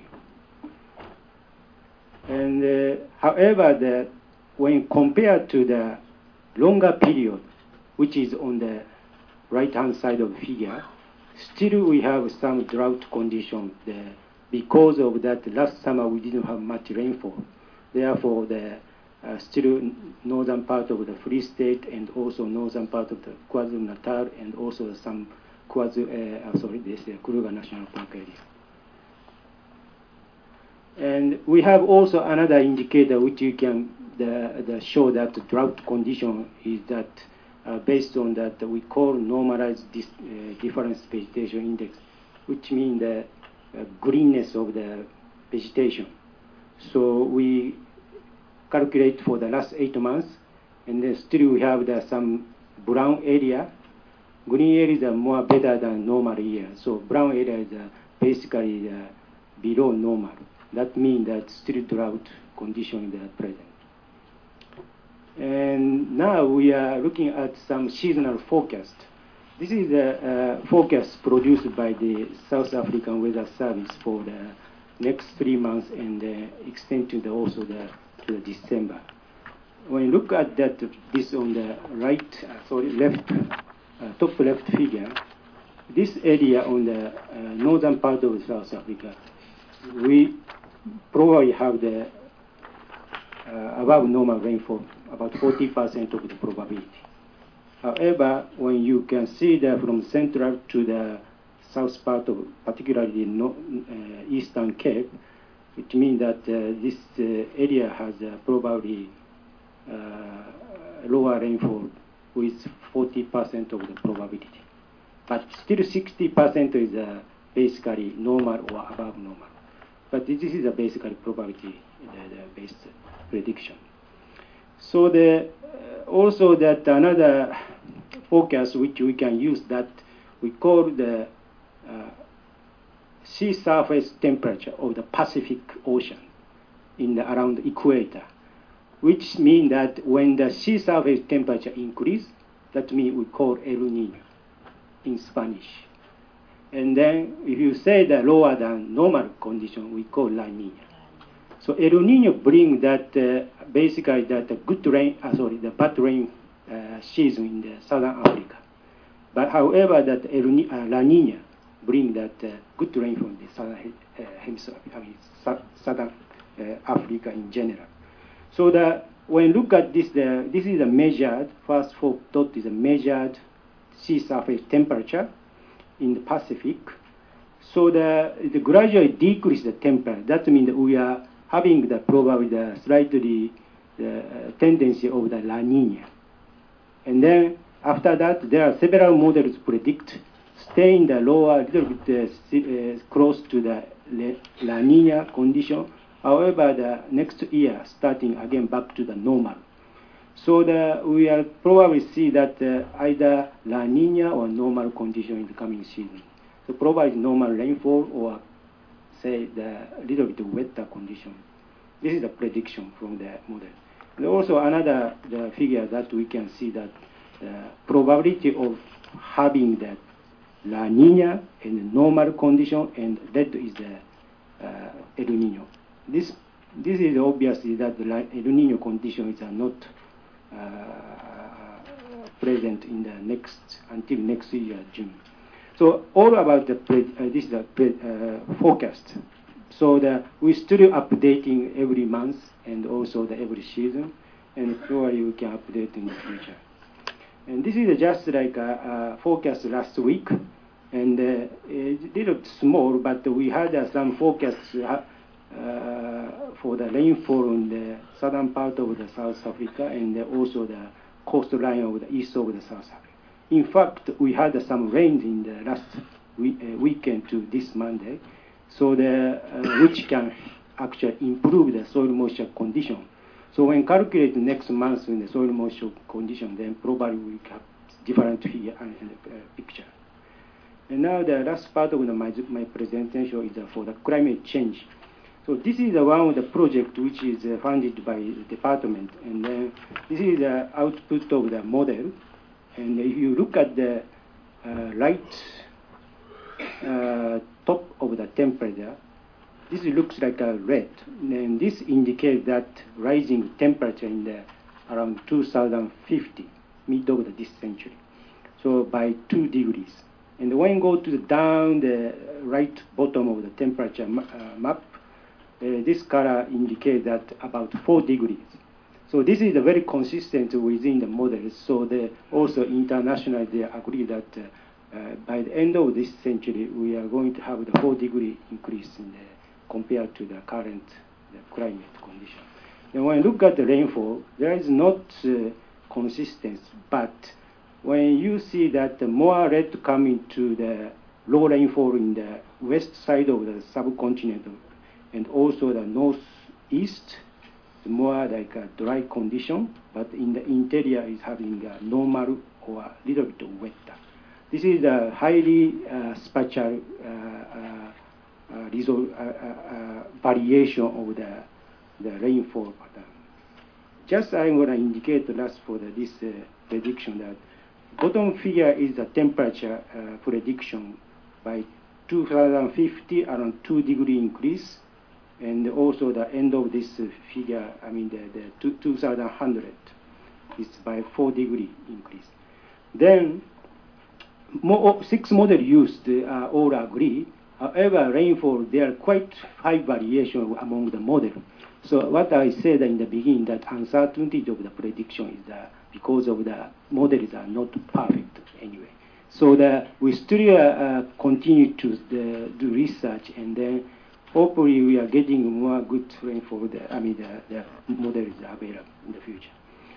And uh, however, the, when compared to the longer period, which is on the right-hand side of the figure, still we have some drought conditions there. Because of that, last summer we didn't have much rainfall. Therefore, the uh, still northern part of the Free State and also northern part of the KwaZulu-Natal and also some KwaZulu, uh, sorry, this uh, Kruger National Park area. And we have also another indicator which you can the, the show that the drought condition is that uh, based on that we call normalized dis, uh, difference vegetation index, which means the uh, greenness of the vegetation. So we calculate for the last eight months, and then still we have the, some brown area. Green areas are more better than normal year. So brown area is uh, basically uh, below normal. That means that still drought condition is present. And now we are looking at some seasonal forecast. This is the uh, forecast produced by the South African Weather Service for the next three months and uh, extend to the also the to the December. When you look at that, this on the right, uh, sorry, left, uh, top left figure, this area on the uh, northern part of South Africa, we probably have the uh, above normal rainfall, about forty percent of the probability. However, when you can see that from central to the south part of particularly no, uh, Eastern Cape, it means that uh, this uh, area has uh, probably uh, lower rainfall with forty percent of the probability. But still sixty percent is uh, basically normal or above normal. But this is a basically probability the, the based prediction. So the uh, also that another forecast which we can use that we call the uh, sea surface temperature of the Pacific Ocean in the, around the equator, which means that when the sea surface temperature increase, that means we call El Nino in Spanish. And then if you say the lower than normal condition, we call La Nina. So El Nino bring that uh, basically that the good rain, uh, sorry, the bad rain uh, season in the southern Africa. But however, that El Ni uh, La Nina bring that uh, good rain from the southern uh, hemisphere, I mean, su southern uh, Africa in general. So the when you look at this, the, this is a measured first four dot is a measured sea surface temperature in the Pacific. So the, the gradually decrease the temperature. That means that we are having the probably the slightly the uh, tendency of the La Nina. And then after that, there are several models predict stay in the lower, little bit uh, uh, close to the La Nina condition. However, the next year starting again back to the normal. So the, we will probably see that uh, either La Nina or normal condition in the coming season. So probably normal rainfall or say the little bit wetter condition. This is the prediction from the model. And also another the figure that we can see that the probability of having the La Nina and normal condition and red is the uh, El Nino. This this is obviously that the El Nino condition is uh, not uh, present in the next until next year June. So all about the pre, uh, this is the pre, uh, forecast. So the, we're still updating every month and also the every season, and probably we can update in the future. And this is just like a, a forecast last week, and uh, it's a little small, but we had uh, some forecasts uh, uh, for the rainfall in the southern part of the South Africa and uh, also the coastline of the east of the South Africa. In fact, we had some rain in the last week, uh, weekend to this Monday, so the, uh, which can actually improve the soil moisture condition. So when calculate next month in the soil moisture condition, then probably we have different figure and, and uh, picture. And now the last part of the, my, my presentation is uh, for the climate change. So this is uh, one of the project which is uh, funded by the department, and then this is the output of the model. And if you look at the uh, right uh, top of the temperature, this looks like a red. And this indicates that rising temperature in the around two thousand fifty, mid of this century. So by two degrees. And when you go to the down the right bottom of the temperature ma uh, map, uh, this color indicates that about four degrees. So this is a very consistent within the models. So they also internationally they agree that uh, uh, by the end of this century we are going to have the four degree increase in the, compared to the current the climate condition. And when you look at the rainfall, there is not uh, consistency, but when you see that the more red coming to the low rainfall in the west side of the subcontinent and also the northeast, more like a dry condition, but in the interior is having a normal or a little bit wetter. This is a highly uh, spatial uh, uh, uh, result, uh, uh, uh, variation of the, the rainfall pattern. Just I'm going to indicate last for the, this uh, prediction that bottom figure is the temperature uh, prediction by two thousand fifty, around two degree increase, and also the end of this uh, figure, I mean the, the two, two thousand one hundred is by four degree increase. Then more, six models used uh, all agree. However, rainfall, there are quite high variation among the models. So what I said in the beginning, that uncertainty of the prediction is uh, because of the models are not perfect anyway. So the, we still uh, continue to the, do research, and then hopefully we are getting more good rainfall. The, I mean, the, the model is available in the future.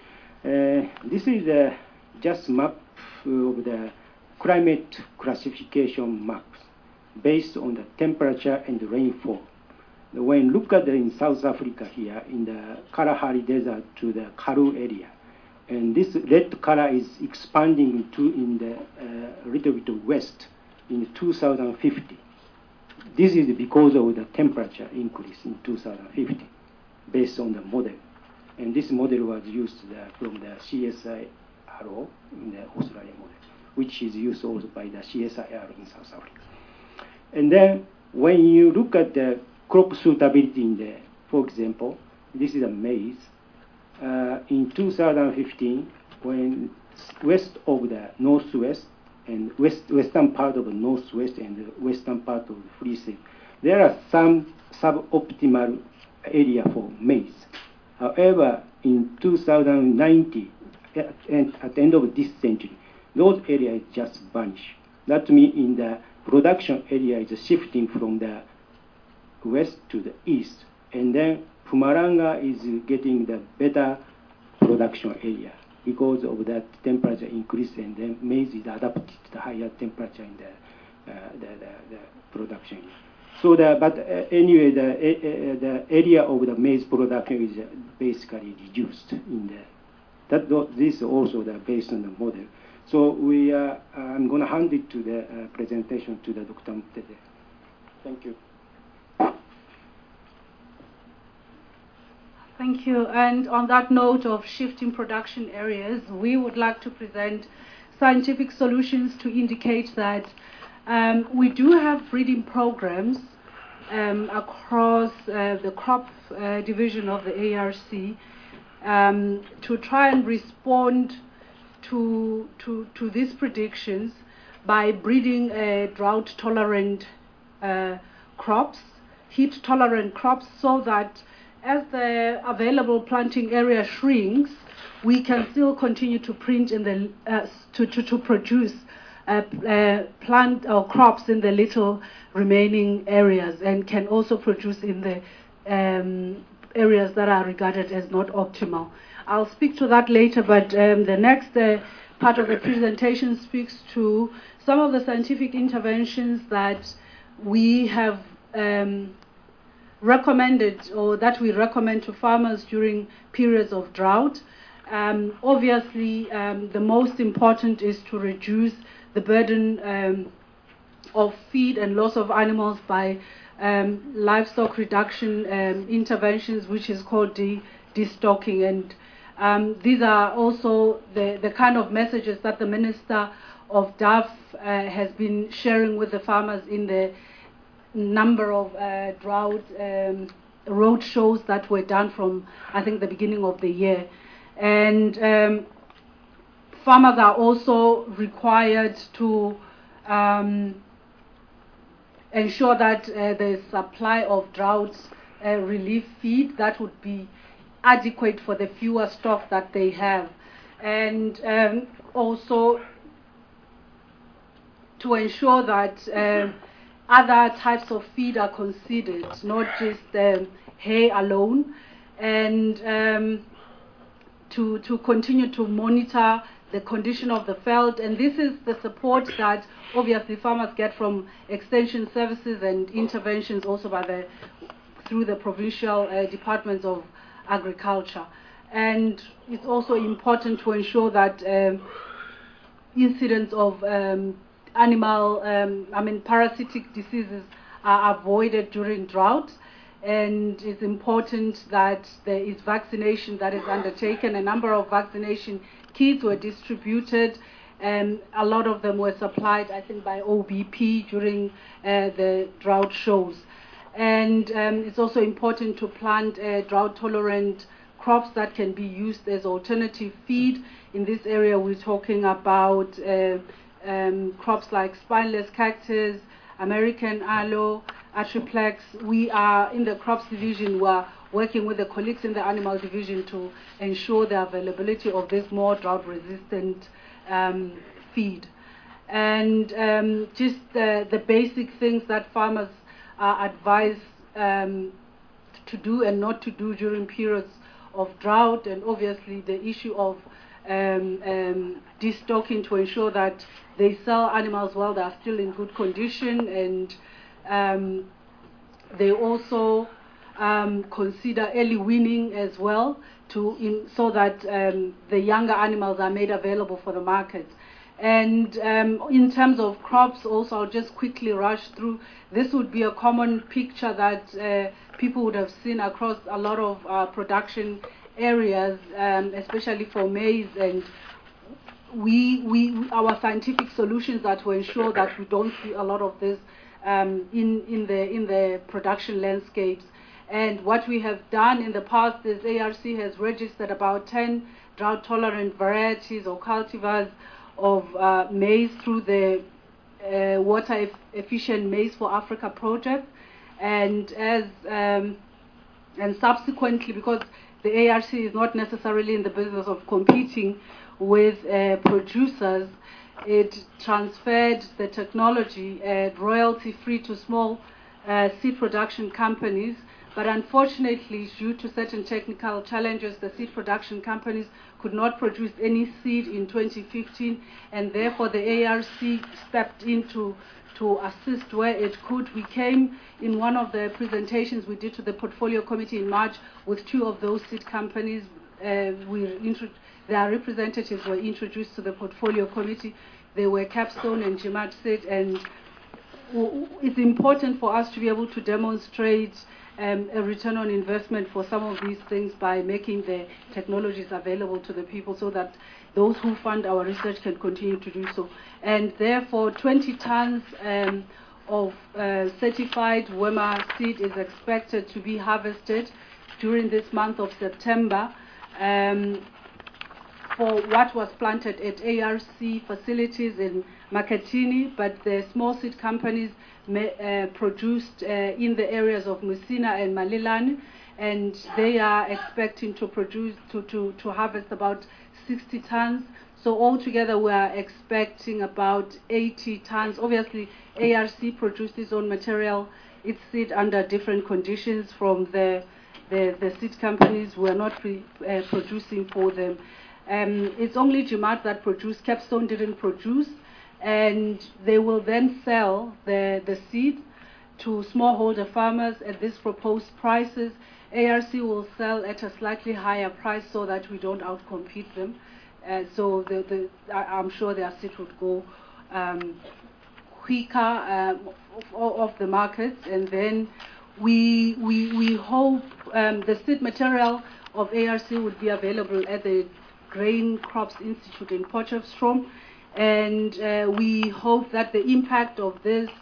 Uh, this is uh, just map of the climate classification maps based on the temperature and the rainfall. When look at the, in South Africa here, in the Kalahari Desert to the Karoo area, and this red color is expanding to in the uh, little bit west in two thousand fifty. This is because of the temperature increase in two thousand fifty, based on the model. And this model was used uh, from the C S I R O in the Australian model, which is used also by the C S I R in South Africa. And then when you look at the crop suitability in the, for example, this is a maize. Uh, in two thousand fifteen, when west of the northwest and west, western part of the northwest and the western part of the Free State, there are some suboptimal area for maize. However, in two thousand ninety, at, at the end of this century, those areas just vanish. That means in the production area is shifting from the west to the east, and then Pumalanga is getting the better production area because of that temperature increase, and then maize is adapted to the higher temperature in the, uh, the, the, the production area. So, the, but uh, anyway, the, uh, the area of the maize production is uh, basically reduced in the, that this is also the, based on the model. So we, uh, I'm going to hand it to the uh, presentation to the Doctor Mutete. Thank you. Thank you. And on that note of shifting production areas, we would like to present scientific solutions to indicate that um, we do have breeding programs um, across uh, the crop uh, division of the A R C um, to try and respond to, to, to these predictions by breeding uh, drought-tolerant uh, crops, heat-tolerant crops, so that as the available planting area shrinks, we can still continue to print in the uh, to, to to produce uh, uh, plant or crops in the little remaining areas, and can also produce in the um, areas that are regarded as not optimal. I'll speak to that later, but um, the next uh, part of the presentation speaks to some of the scientific interventions that we have um, recommended, or that we recommend to farmers during periods of drought. Um, obviously, um, the most important is to reduce the burden um, of feed and loss of animals by um, livestock reduction um, interventions, which is called de destocking. And um, these are also the, the kind of messages that the Minister of D A F uh, has been sharing with the farmers in the number of uh, drought um, road shows that were done from, I think, the beginning of the year. And um, farmers are also required to um, ensure that uh, the supply of drought uh, relief feed that would be adequate for the fewer stock that they have. And um, also to ensure that um, other types of feed are considered, not just um, hay alone, and um, to, to continue to monitor the condition of the field. And this is the support that obviously farmers get from extension services and interventions also by the, through the provincial uh, departments of agriculture. And it's also important to ensure that um, incidents of um, animal, um, I mean, parasitic diseases are avoided during drought, and it's important that there is vaccination that is undertaken. A number of vaccination kits were distributed, and a lot of them were supplied, I think, by O B P during uh, the drought shows. And um, it's also important to plant uh, drought-tolerant crops that can be used as alternative feed. In this area, we're talking about uh, um, crops like spineless cactus, American aloe, Atriplex. We are in the crops division. We are working with the colleagues in the animal division to ensure the availability of this more drought-resistant um, feed. And um, just uh, the basic things that farmers are advised um, to do and not to do during periods of drought, and obviously the issue of um, um, destocking to ensure that they sell animals while they are still in good condition, and um, they also um, consider early weaning as well, to in, so that um, the younger animals are made available for the markets. And um, in terms of crops, also, I'll just quickly rush through. This would be a common picture that uh, people would have seen across a lot of uh, production areas, um, especially for maize. And we, we, our scientific solutions are to ensure that we don't see a lot of this um, in, in, the, in the production landscapes. And what we have done in the past is A R C has registered about ten drought-tolerant varieties or cultivars of uh, maize through the uh, Water Eff Efficient Maize for Africa project, and as um, and subsequently, because the A R C is not necessarily in the business of competing with uh, producers, it transferred the technology uh, royalty-free to small uh, seed production companies. But unfortunately, due to certain technical challenges, the seed production companies could not produce any seed in twenty fifteen, and therefore the A R C stepped in to, to assist where it could. We came in one of the presentations we did to the portfolio committee in March with two of those seed companies. Uh, we their representatives were introduced to the portfolio committee. They were Capstone and Jimat Seed, and it's important for us to be able to demonstrate Um, a return on investment for some of these things by making the technologies available to the people, so that those who fund our research can continue to do so. And therefore, twenty tons um, of uh, certified WEMA seed is expected to be harvested during this month of September um, for what was planted at A R C facilities in Makatini, but the small seed companies Uh, produced uh, in the areas of Musina and Malilani, and they are expecting to produce to, to, to harvest about sixty tons. So altogether we are expecting about eighty tons. Obviously A R C produced its own material, its seed under different conditions from the the, the seed companies. We are not pre, uh, producing for them. Um, it's only Jimat that produced. Capstone didn't produce. And they will then sell the, the seed to smallholder farmers at these proposed prices. A R C will sell at a slightly higher price so that we don't outcompete them. Uh, so the, the, I, I'm sure their seed would go um, quicker um, off the markets. And then we, we, we hope um, the seed material of A R C would be available at the Grain Crops Institute in Potchefstroom. And uh, we hope that the impact of this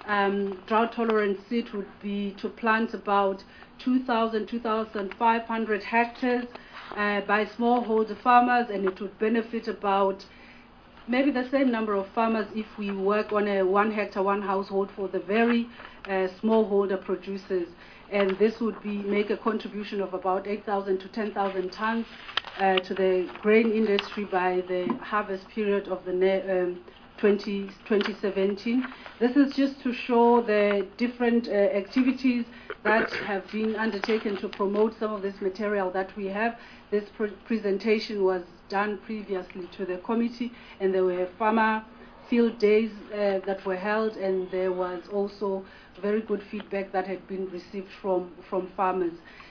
um, drought-tolerant seed would be to plant about two thousand, two thousand five hundred hectares uh, by smallholder farmers, and it would benefit about maybe the same number of farmers if we work on a one hectare, one household for the very uh, smallholder producers. And this would be make a contribution of about eight thousand to ten thousand tons uh, to the grain industry by the harvest period of the um, twenty seventeen. This is just to show the different uh, activities that have been undertaken to promote some of this material that we have. This pr presentation was done previously to the committee, and there were farmer field days uh, that were held, and there was also very good feedback that had been received from, from farmers.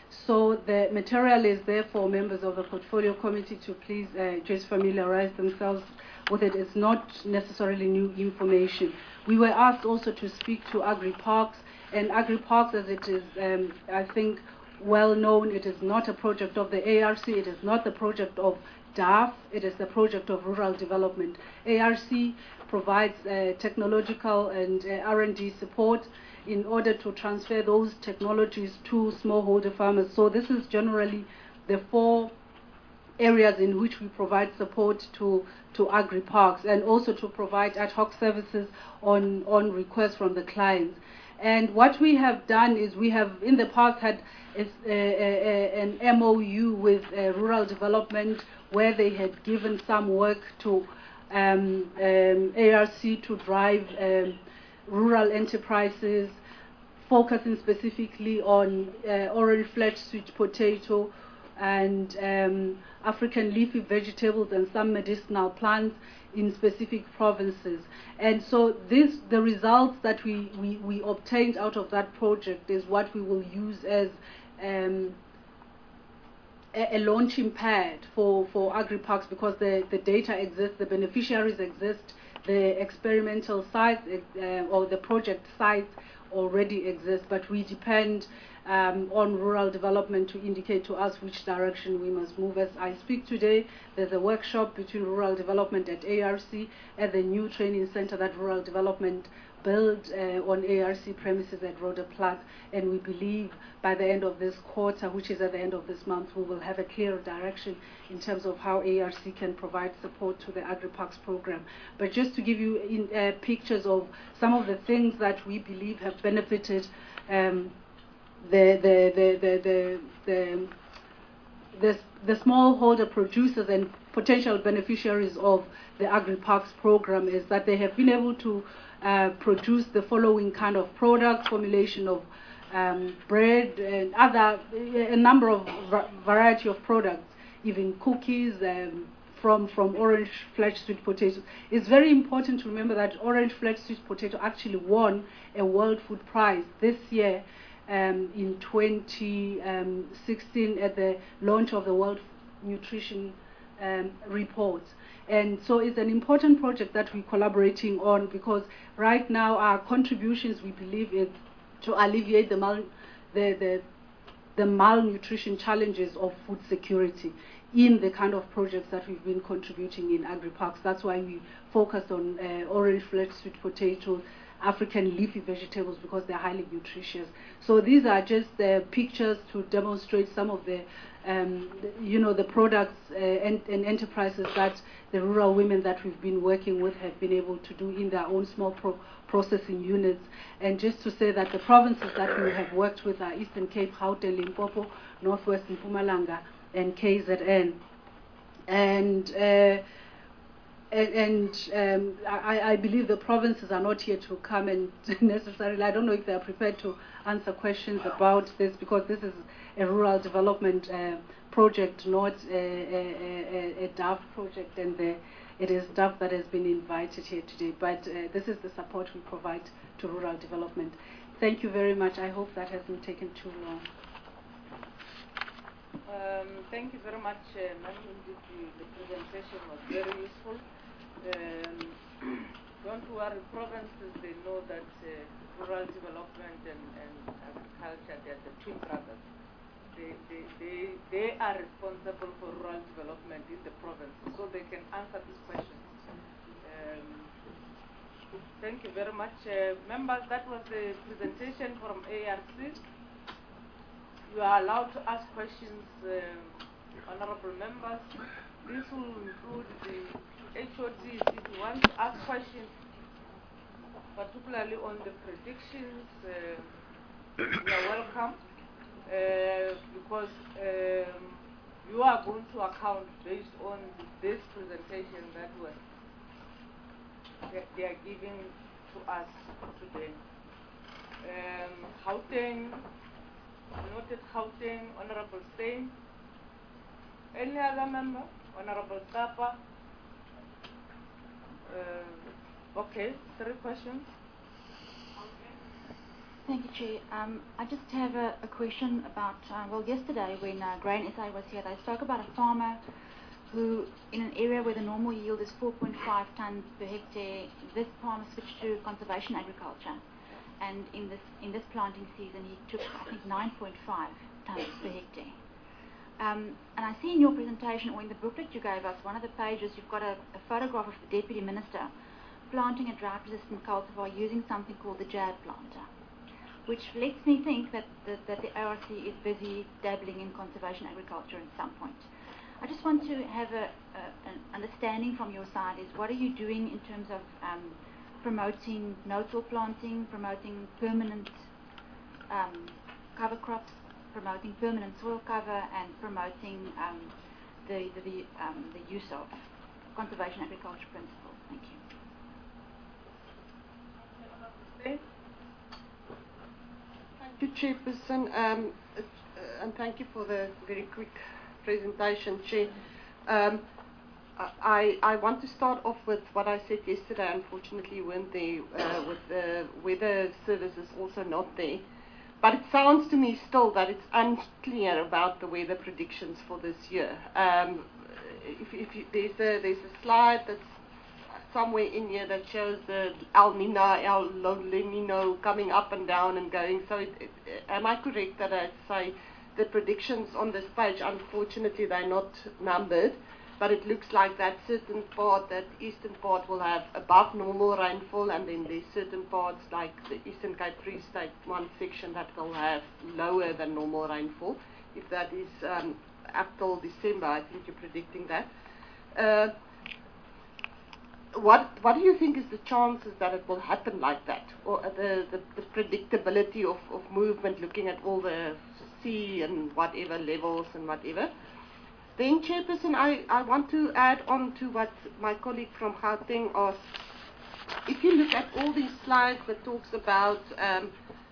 So the material is there for members of the portfolio committee to please uh, just familiarize themselves with it. It's not necessarily new information. We were asked also to speak to Agri-Parks, and Agri-Parks, as it is, um, I think, well known, it is not a project of the A R C, it is not the project of D A F. It is the project of rural development. A R C provides uh, technological and uh, R and D support in order to transfer those technologies to smallholder farmers. So this is generally the four areas in which we provide support to, to agri-parks, and also to provide ad hoc services on, on request from the clients. And what we have done is we have in the past had a, a, a, an M O U with uh, rural development, where they had given some work to um, um, A R C to drive um, rural enterprises, focusing specifically on uh, orange flesh sweet potato and um, African leafy vegetables and some medicinal plants in specific provinces. And so this, the results that we, we, we obtained out of that project is what we will use as um, a, a launching pad for, for agri-parks, because the, the data exists, the beneficiaries exist, the experimental sites uh, or the project sites already exist, but we depend um, on rural development to indicate to us which direction we must move. As I speak today, there's a workshop between rural development at A R C at the new training center that rural development built uh, on A R C premises at Rhoderplaat, and we believe by the end of this quarter, which is at the end of this month, we will have a clear direction in terms of how A R C can provide support to the Agri-Parks program. But just to give you in, uh, pictures of some of the things that we believe have benefited um, the, the, the, the, the, the, the, the smallholder producers and potential beneficiaries of the Agri-Parks program, is that they have been able to uh, produce the following kind of products: formulation of um, bread and other, a number of va variety of products, even cookies um, from, from orange flesh sweet potatoes. It's very important to remember that orange flesh sweet potato actually won a World Food Prize this year um, in twenty sixteen at the launch of the World Nutrition um, Report. And so it's an important project that we're collaborating on, because right now our contributions, we believe, is to alleviate the, mal the, the, the malnutrition challenges of food security in the kind of projects that we've been contributing in Agri-Parks. That's why we focused on uh, orange flesh sweet potatoes, African leafy vegetables, because they're highly nutritious. So these are just uh, pictures to demonstrate some of the, um, the you know, the products uh, and, and enterprises that the rural women that we've been working with have been able to do in their own small pro processing units. And just to say that the provinces that we have worked with are Eastern Cape, Gauteng, Limpopo, Northwest Mpumalanga, and K Z N. And uh, And, and um, I, I believe the provinces are not here to come and necessarily, I don't know if they are prepared to answer questions about this, because this is a rural development uh, project, not a, a, a, a D A F project, and the, it is D A F that has been invited here today. But uh, this is the support we provide to rural development. Thank you very much. I hope that hasn't taken too long. Um, thank you very much, uh, Ma'am. Indeed, the, the presentation was very useful. Um, don't worry, provinces, they know that uh, rural development and, and agriculture, they are the twin brothers. They, they, they, they are responsible for rural development in the province, so they can answer these questions. Um, thank you very much. Uh, members, that was the presentation from A R C. You are allowed to ask questions, uh, honorable members. This will include the H O Ds. If you want to ask questions, particularly on the predictions, uh, you are welcome, uh, because um, you are going to account based on this presentation that was that they are giving to us today. Um, Gauteng, noted Gauteng, Honorable Steyn. Any other member? Honorable Tapa. Uh, okay, three questions. Thank you, Chair. Um, I just have a, a question about, uh, well, yesterday when uh, Grain S A was here, they spoke about a farmer who, in an area where the normal yield is four point five tonnes per hectare, this farmer switched to conservation agriculture. And in this in this planting season, he took, I think, nine point five tonnes per hectare. Um, and I see in your presentation, or in the booklet you gave us, one of the pages, you've got a, a photograph of the Deputy Minister planting a drought-resistant cultivar using something called the jab planter, which lets me think that the, that the A R C is busy dabbling in conservation agriculture at some point. I just want to have a, a, an understanding from your side is what are you doing in terms of um, promoting no-till planting, promoting permanent um, cover crops, promoting permanent soil cover, and promoting um, the, the, the, um, the use of conservation agriculture principles. Thank you. Thank you, Chairperson, um, uh, and thank you for the very quick presentation, Chair. Um, I, I want to start off with what I said yesterday. Unfortunately, you weren't there, uh, with the weather services also not there. But it sounds to me still that it's unclear about the weather predictions for this year. Um, if, if you, there's a there's a slide that's somewhere in here that shows the El Nino, El Nino coming up and down and going. So, it, it, am I correct that I say the predictions on this page? Unfortunately, they're not numbered. But it looks like that certain part, that eastern part, will have above normal rainfall, and then there's certain parts like the Eastern Cape Free State, one section that will have lower than normal rainfall. If that is um, up till December, I think you're predicting that. Uh, what what do you think is the chances that it will happen like that, or the the, the predictability of, of movement, looking at all the sea and whatever levels and whatever? Then, Chairperson, I, I want to add on to what my colleague from Gauteng asked. If you look at all these slides that talks about um,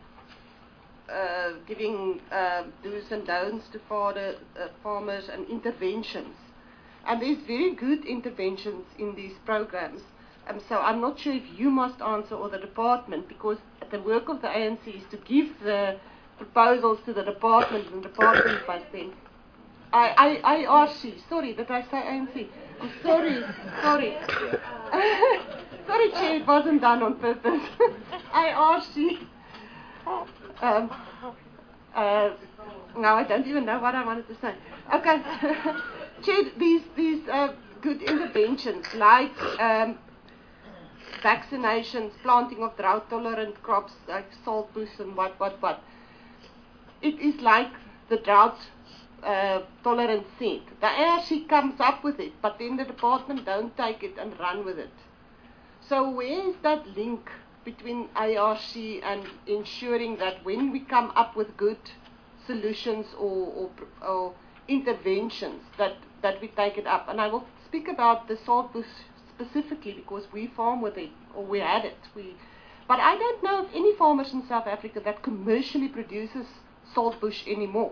uh, giving uh, do's and don'ts to farmer, uh, farmers and interventions, and there's very good interventions in these programs. Um, so I'm not sure if you must answer or the department, because the work of the A N C is to give the proposals to the department, and the department must then I, I, I R C, sorry, did I say A N C? I'm sorry, sorry. Sorry, Chair, it wasn't done on purpose. I R C. Um, uh, now I don't even know what I wanted to say. Okay. Chair, these, these uh, good interventions like um, vaccinations, planting of drought-tolerant crops like saltbush and what, what, what. It is like the drought Uh, tolerant seed. The A R C comes up with it, but then the department don't take it and run with it. So where is that link between A R C and ensuring that when we come up with good solutions or, or, or interventions, that, that we take it up? And I will speak about the saltbush specifically because we farm with it, or we had it. We, but I don't know of any farmers in South Africa that commercially produces saltbush anymore.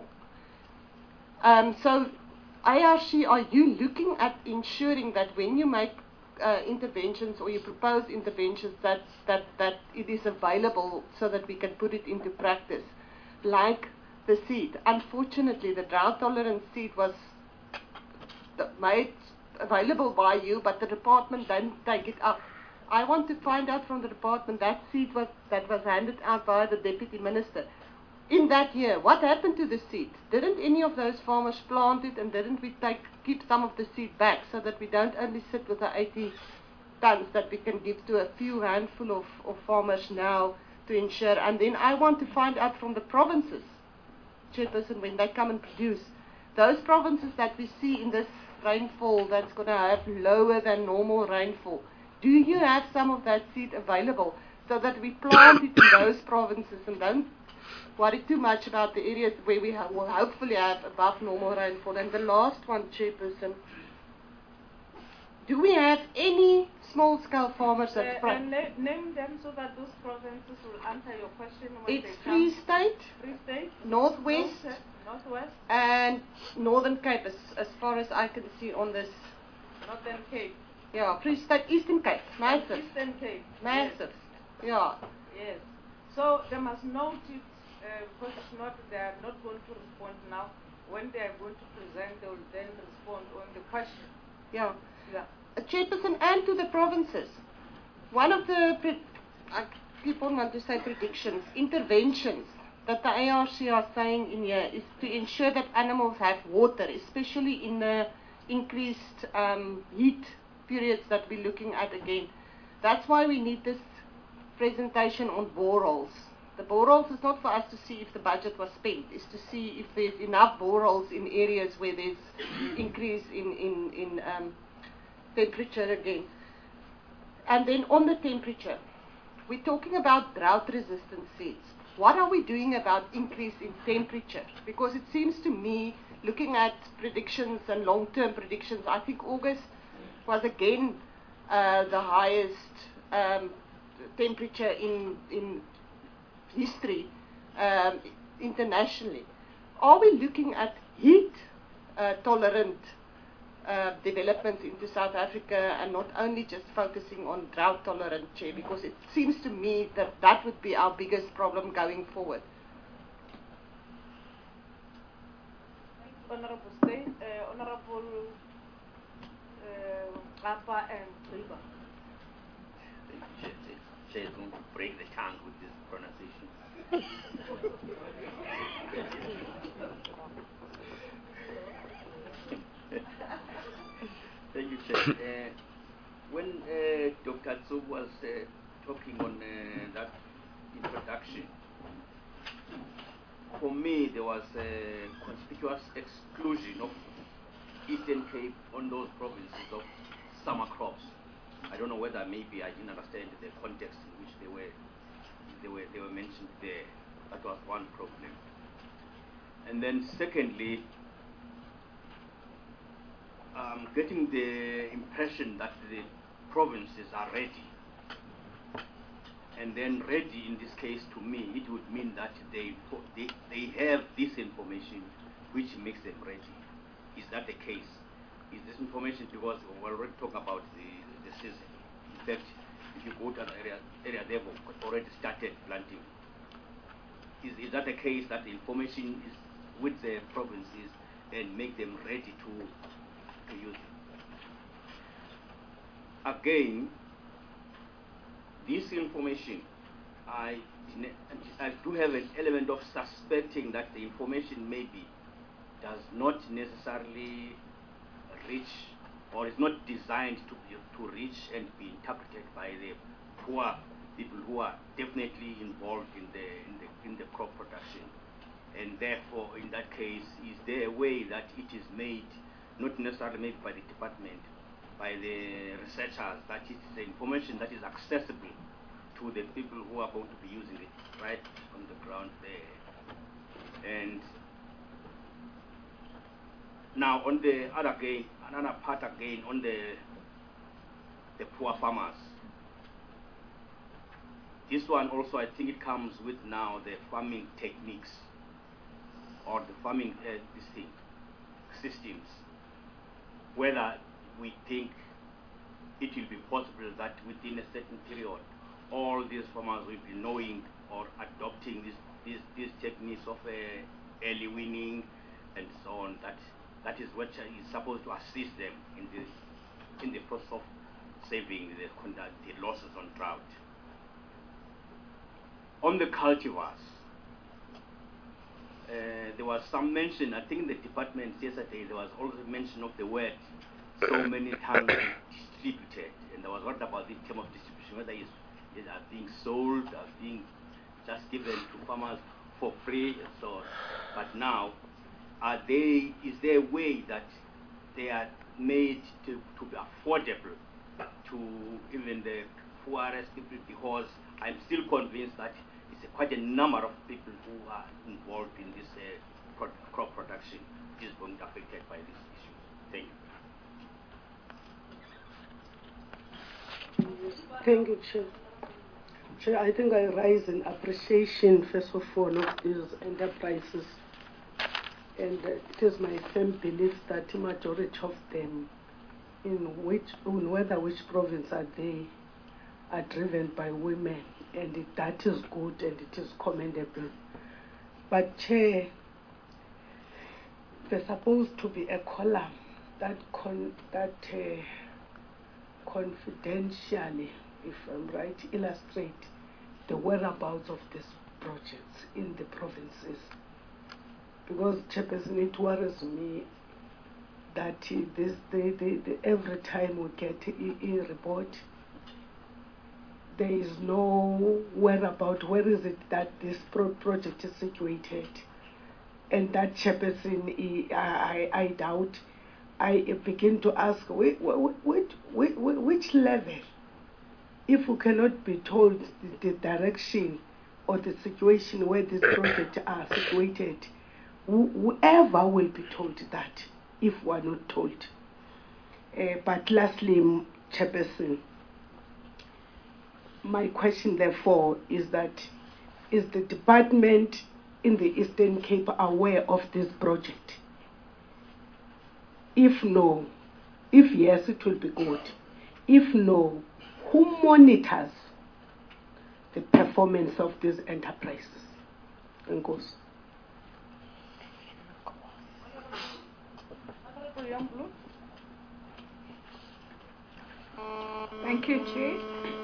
Um, so, A R C, are you looking at ensuring that when you make uh, interventions or you propose interventions that, that, that it is available so that we can put it into practice? Like the seed. Unfortunately, the drought-tolerant seed was made available by you, but the department didn't take it up. I want to find out from the department that seed was, that was handed out by the Deputy Minister. In that year, what happened to the seed? Didn't any of those farmers plant it, and didn't we take, keep some of the seed back so that we don't only sit with the eighty tons that we can give to a few handful of, of farmers now to ensure? And then I want to find out from the provinces, Chairperson, when they come and produce, those provinces that we see in this rainfall that's going to have lower than normal rainfall, do you have some of that seed available so that we plant it in those provinces and don't worry too much about the areas where we ha will hopefully have above normal rainfall? And the last one, Chairperson, do we have any small-scale farmers that... Uh, and na name them so that those provinces will answer your question when it's they Free come. State, Free State, Northwest, North, Northwest, and Northern Cape, as, as far as I can see on this. Northern Cape. Yeah, Free State, Eastern Cape, massive. Eastern Cape. Massive, yes. yeah. Yes. So they must note it. Uh, because it's not, they are not going to respond now. When they are going to present, they will then respond on the question. Yeah. Yeah. Uh, Chairperson, and to the provinces. One of the, I keep on wanting to say predictions, interventions that the A R C are saying in here is to ensure that animals have water, especially in the increased um, heat periods that we're looking at again. That's why we need this presentation on boreholes. The boreholes is not for us to see if the budget was spent, it's to see if there's enough boreholes in areas where there's increase in, in, in um, temperature again. And then on the temperature, we're talking about drought-resistant seeds. What are we doing about increase in temperature? Because it seems to me, looking at predictions and long-term predictions, I think August was again uh, the highest um, temperature in, in history um, internationally. Are we looking at heat uh, tolerant uh, developments into South Africa and not only just focusing on drought tolerant, Chair? Because it seems to me that that would be our biggest problem going forward. Honorable State, uh, Honorable uh, Kappa and River. Chair is going to break the tongue with this pronunciation. Thank you, Chair. Uh, when uh, Doctor Tsob was uh, talking on uh, that introduction, for me there was a conspicuous exclusion of Eastern Cape on those provinces of summer crops. I don't know whether maybe I didn't understand the context in which they were they were they were mentioned there. That was one problem. And then secondly, um, getting the impression that the provinces are ready. And then ready in this case, to me, it would mean that they they, they have this information which makes them ready. Is that the case? Is this information, because we're already talking about the, the season. In fact, if you go to an area, area they've already started planting. Is, is that the case, that the information is with the provinces and make them ready to, to use it? Again, this information, I, I do have an element of suspecting that the information maybe does not necessarily reach, or is not designed to be, to reach and be interpreted by the poor people who are definitely involved in the in the in the crop production. And therefore, in that case, is there a way that it is made, not necessarily made by the department, by the researchers, that it's the information that is accessible to the people who are going to be using it right on the ground there? And now on the other again, another part again on the the poor farmers. This one also, I think it comes with now the farming techniques or the farming uh, this thing, systems. Whether we think it will be possible that within a certain period, all these farmers will be knowing or adopting this, these these techniques of uh, early weaning and so on. That that is what is supposed to assist them in this in the process of saving the the losses on drought. On the cultivars, uh, there was some mention, I think in the department yesterday, there was also mention of the word so many times distributed, and there was what about the term of distribution, whether it's, it are being sold, are being just given to farmers for free and so on. But now, are they, is there a way that they are made to, to be affordable to even the poorest people? Because I'm still convinced that it's a, quite a number of people who are involved in this uh, pro crop production which is going to be affected by these issues. Thank you. Thank you, Chair. Chair, I think I rise in appreciation, first of all, of these enterprises. And uh, it is my firm belief that the majority of them, in which, in whether which province are they, are driven by women. And it, that is good and it is commendable. But, Chair, there's supposed to be a column that, con, that uh, confidentially, if I'm right, illustrate the whereabouts of these projects in the provinces. Because, Chairperson, it worries me that uh, this, the, the, the, every time we get a, a report, there is no whereabout, where is it that this pro project is situated. And that, Chairperson, I, I, I doubt, I begin to ask, which, which, which, which level, if we cannot be told the, the direction or the situation where these projects are situated, whoever will be told that, if we are not told. Uh, but lastly, Chairperson, my question therefore is that, is the department in the Eastern Cape aware of this project? If no, if yes, it will be good. If no, who monitors the performance of these enterprises? And goes. Thank you, Chair.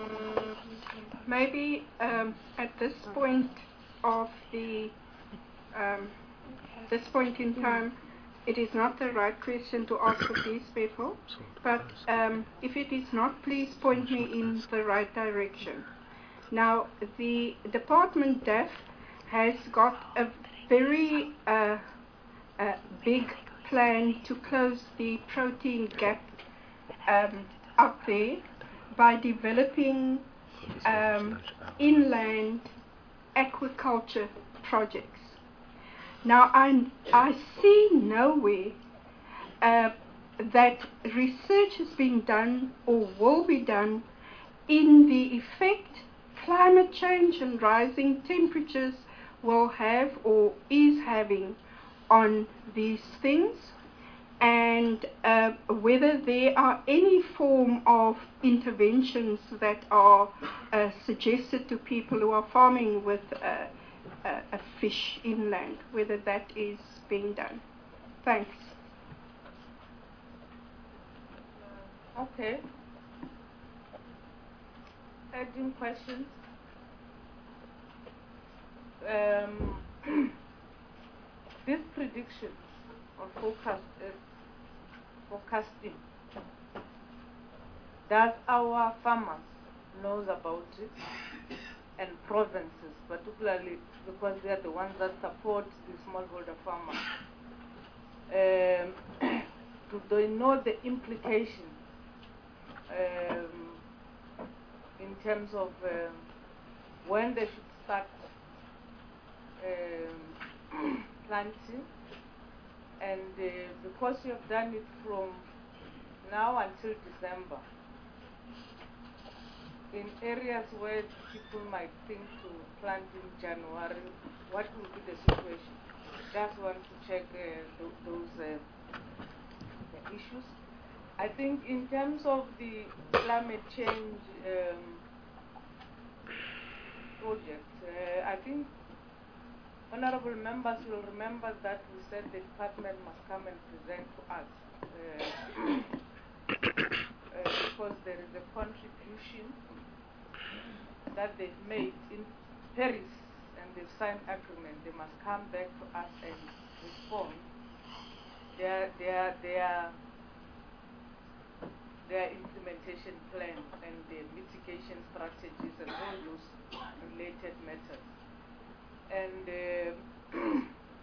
Maybe um, at this point of the um, this point in time, it is not the right question to ask of these people, but um, if it is not, please point me in the right direction. Now, the Department D E F has got a very uh, uh, big plan to close the protein gap um, up there by developing um, inland aquaculture projects. Now, I, I see nowhere uh, that research is being done or will be done in the effect climate change and rising temperatures will have or is having on these things, and uh, whether there are any form of interventions that are uh, suggested to people who are farming with uh, uh, a fish inland, whether that is being done. Thanks. Okay. Adding questions. Um, this prediction or forecast is forecasting. Does our farmers knows about it, and provinces particularly, because they are the ones that support the smallholder farmers? Um, do they know the implication um, in terms of um, when they should start um, planting? And uh, because you have done it from now until December, in areas where people might think to plant in January, what will be the situation? Just want to check uh, th those uh, the issues. I think in terms of the climate change um, project, uh, I think honorable members will remember that we said the department must come and present to us uh, uh, because there is a contribution that they've made in Paris and they've signed agreement. They must come back to us and respond. Their their their their implementation plan and their mitigation strategies and all those related methods. And uh,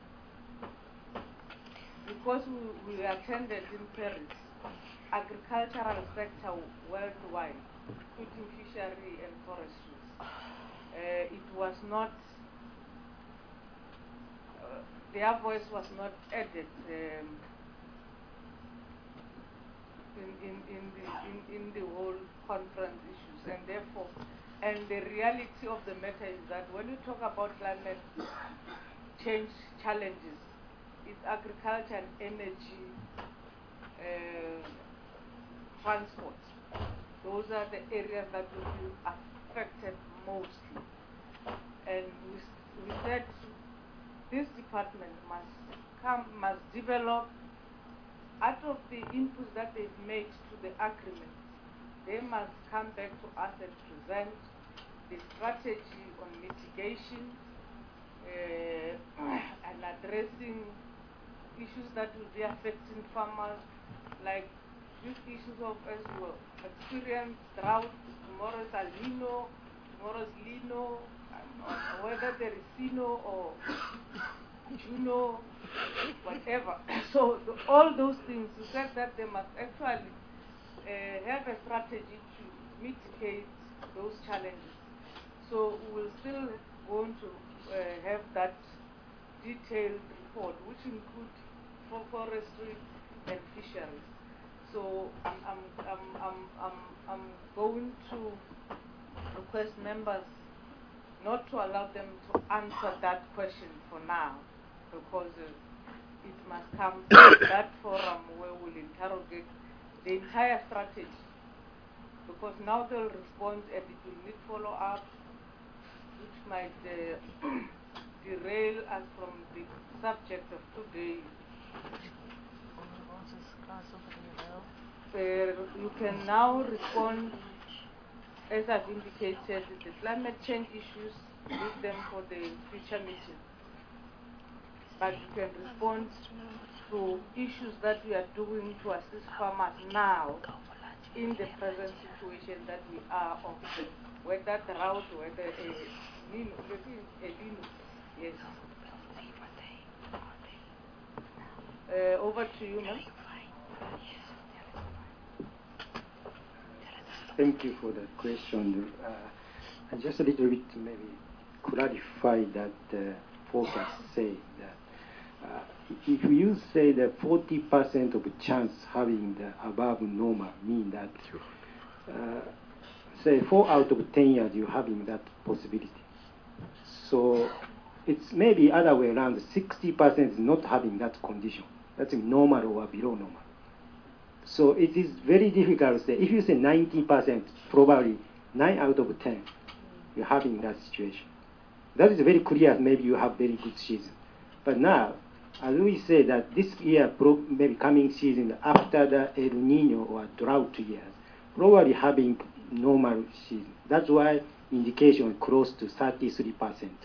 because we, we attended in Paris, agricultural sector worldwide, including fishery and forestry, uh, it was not, uh, their voice was not added um, in, in, in, the, in, in the whole conference issues, and therefore, and the reality of the matter is that when you talk about climate change challenges, it's agriculture and energy, uh, transport. Those are the areas that will be affected mostly. And we, we said this department must come, must develop, out of the inputs that they've made to the agreement, they must come back to us and present the strategy on mitigation uh, and addressing issues that will be affecting farmers, like these issues of, as we experience, drought. Tomorrow is El Nino, tomorrow is Lino, and whether there is Sino or Juno, whatever. So the, all those things, we said that they must actually uh, have a strategy to mitigate those challenges. So we'll still want to uh, have that detailed report, which includes for forestry and fisheries. So I'm, I'm, I'm, I'm, I'm, I'm going to request members not to allow them to answer that question for now, because uh, it must come to that forum where we'll interrogate the entire strategy. Because now they'll respond and it will need follow-up, which might uh, derail us from the subject of today. Uh, you can now respond, as I've indicated, the climate change issues, leave them for the future meeting. But you can respond to issues that we are doing to assist farmers now in the present situation that we are of, whether drought, whether a Nino, a Nino, yes. Uh, over to you, ma'am. Thank you for that question. Uh, and just a little bit maybe clarify that uh, forecast say that uh, if you say that forty percent of chance having the above normal mean that uh, say four out of ten years you having that possibility. So it's maybe other way around, sixty percent is not having that condition. That's normal or below normal. So it is very difficult to say. If you say ninety percent, probably nine out of ten, you're having that situation. That is very clear. Maybe you have very good season. But now, as we say that this year, maybe coming season after the El Nino or drought years, probably having normal season. That's why indication close to thirty-three percent.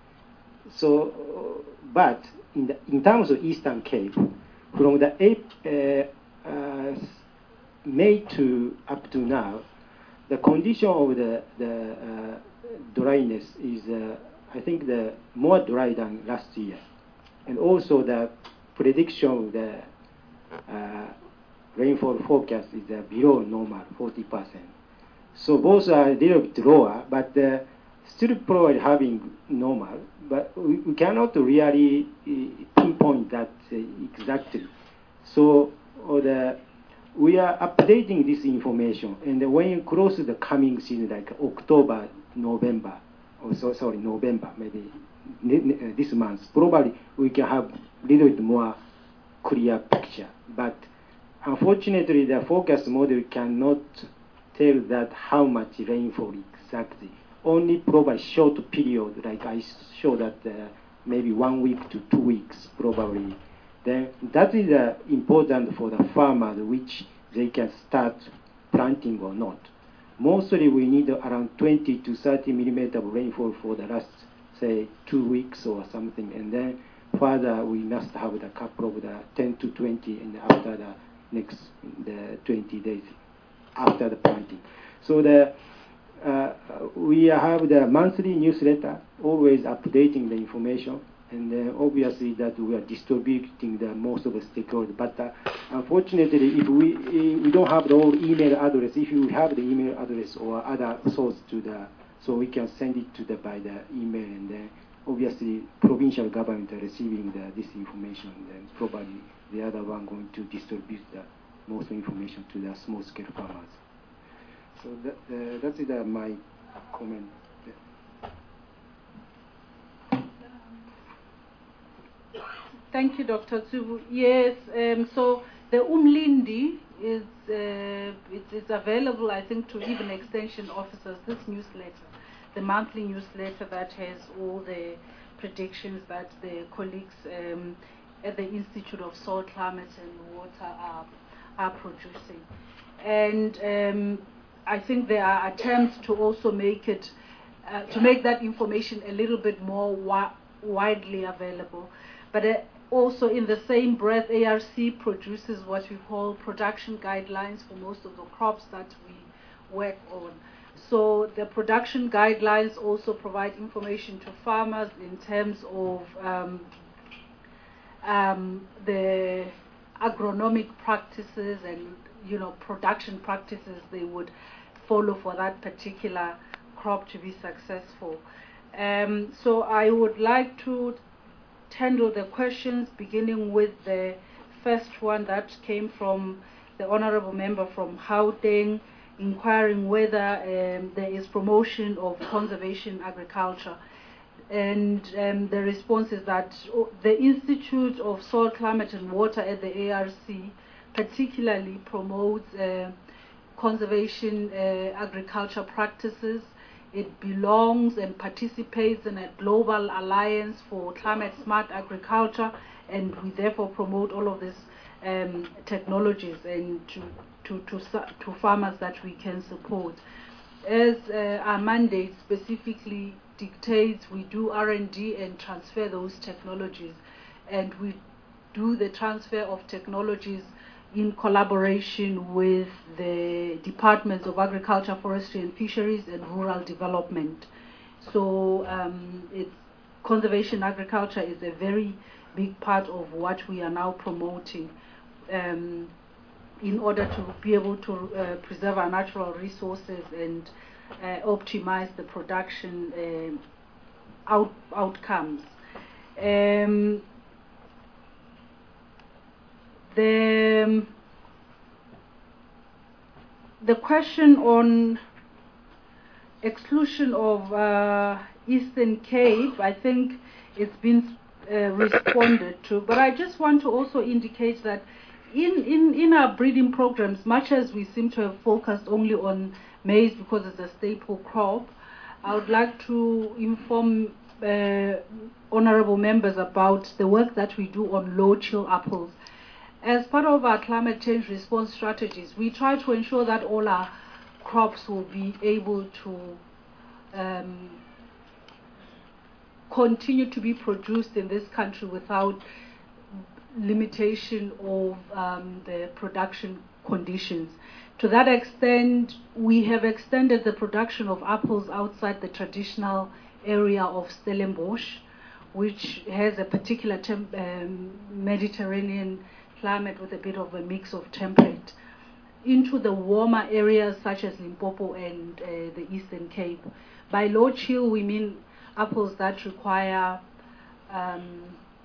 So, but in, the, in terms of Eastern Cape, from the uh, uh, May to up to now, the condition of the, the uh, dryness is, uh, I think, the more dry than last year. And also the prediction of the uh, rainfall forecast is uh, below normal, forty percent. So both are a little bit lower, but uh, still probably having normal, but we, we cannot really uh, pinpoint that uh, exactly. So or the, we are updating this information, and when you close the coming season, like October, November, or so, sorry, November, maybe this month, probably we can have a little bit more clear picture. But unfortunately, the forecast model cannot tell that how much rainfall exactly. Only provide short period, like I showed that uh, maybe one week to two weeks, probably. Then that is uh, important for the farmers, which they can start planting or not. Mostly we need around twenty to thirty millimeter of rainfall for the last, say, two weeks or something, and then further we must have the couple of the ten to twenty, and after the next the twenty days after the planting. So the uh, we have the monthly newsletter, always updating the information, and uh, obviously that we are distributing the most of the stakeholders. But uh, unfortunately, if we we don't have the whole email address, if you have the email address or other source to the, so we can send it to the by the email, and then obviously provincial government are receiving the, this information, and then probably the other one going to distribute the most information to the small scale farmers. So that uh, that is uh, my comment. Thank you, Doctor Tsubu. Yes, um, so the Umlindi is uh, it is available, I think, to even extension officers. This newsletter, the monthly newsletter that has all the predictions that the colleagues um, at the Institute of Soil, Climate and Water are are producing, and um, I think there are attempts to also make it uh, to make that information a little bit more wi widely available. But uh, also in the same breath, A R C produces what we call production guidelines for most of the crops that we work on. So the production guidelines also provide information to farmers in terms of um, um, the agronomic practices and, you know, production practices they would follow for that particular crop to be successful. Um, so I would like to handle the questions, beginning with the first one that came from the honorable member from Gauteng, inquiring whether um, there is promotion of conservation agriculture. And um, the response is that the Institute of Soil, Climate and Water at the A R C particularly promotes uh, conservation uh, agriculture practices. It belongs and participates in a global alliance for climate smart agriculture, and we therefore promote all of these um, technologies and to, to, to, to farmers that we can support. As uh, our mandate specifically dictates, we do R and D and transfer those technologies, and we do the transfer of technologies in collaboration with the Departments of Agriculture, Forestry and Fisheries and Rural Development. So um, it's, conservation agriculture is a very big part of what we are now promoting um, in order to be able to uh, preserve our natural resources and uh, optimize the production uh, out, outcomes. Um, The, the question on exclusion of uh, Eastern Cape, I think it's been uh, responded to, but I just want to also indicate that in, in, in our breeding programs, much as we seem to have focused only on maize because it's a staple crop, I would like to inform uh, honorable members about the work that we do on low-chill apples. As part of our climate change response strategies, we try to ensure that all our crops will be able to um, continue to be produced in this country without limitation of um, the production conditions. To that extent, we have extended the production of apples outside the traditional area of Stellenbosch, which has a particular temp um, Mediterranean climate with a bit of a mix of temperate, into the warmer areas such as Limpopo and uh, the Eastern Cape. By low chill, we mean apples that require um,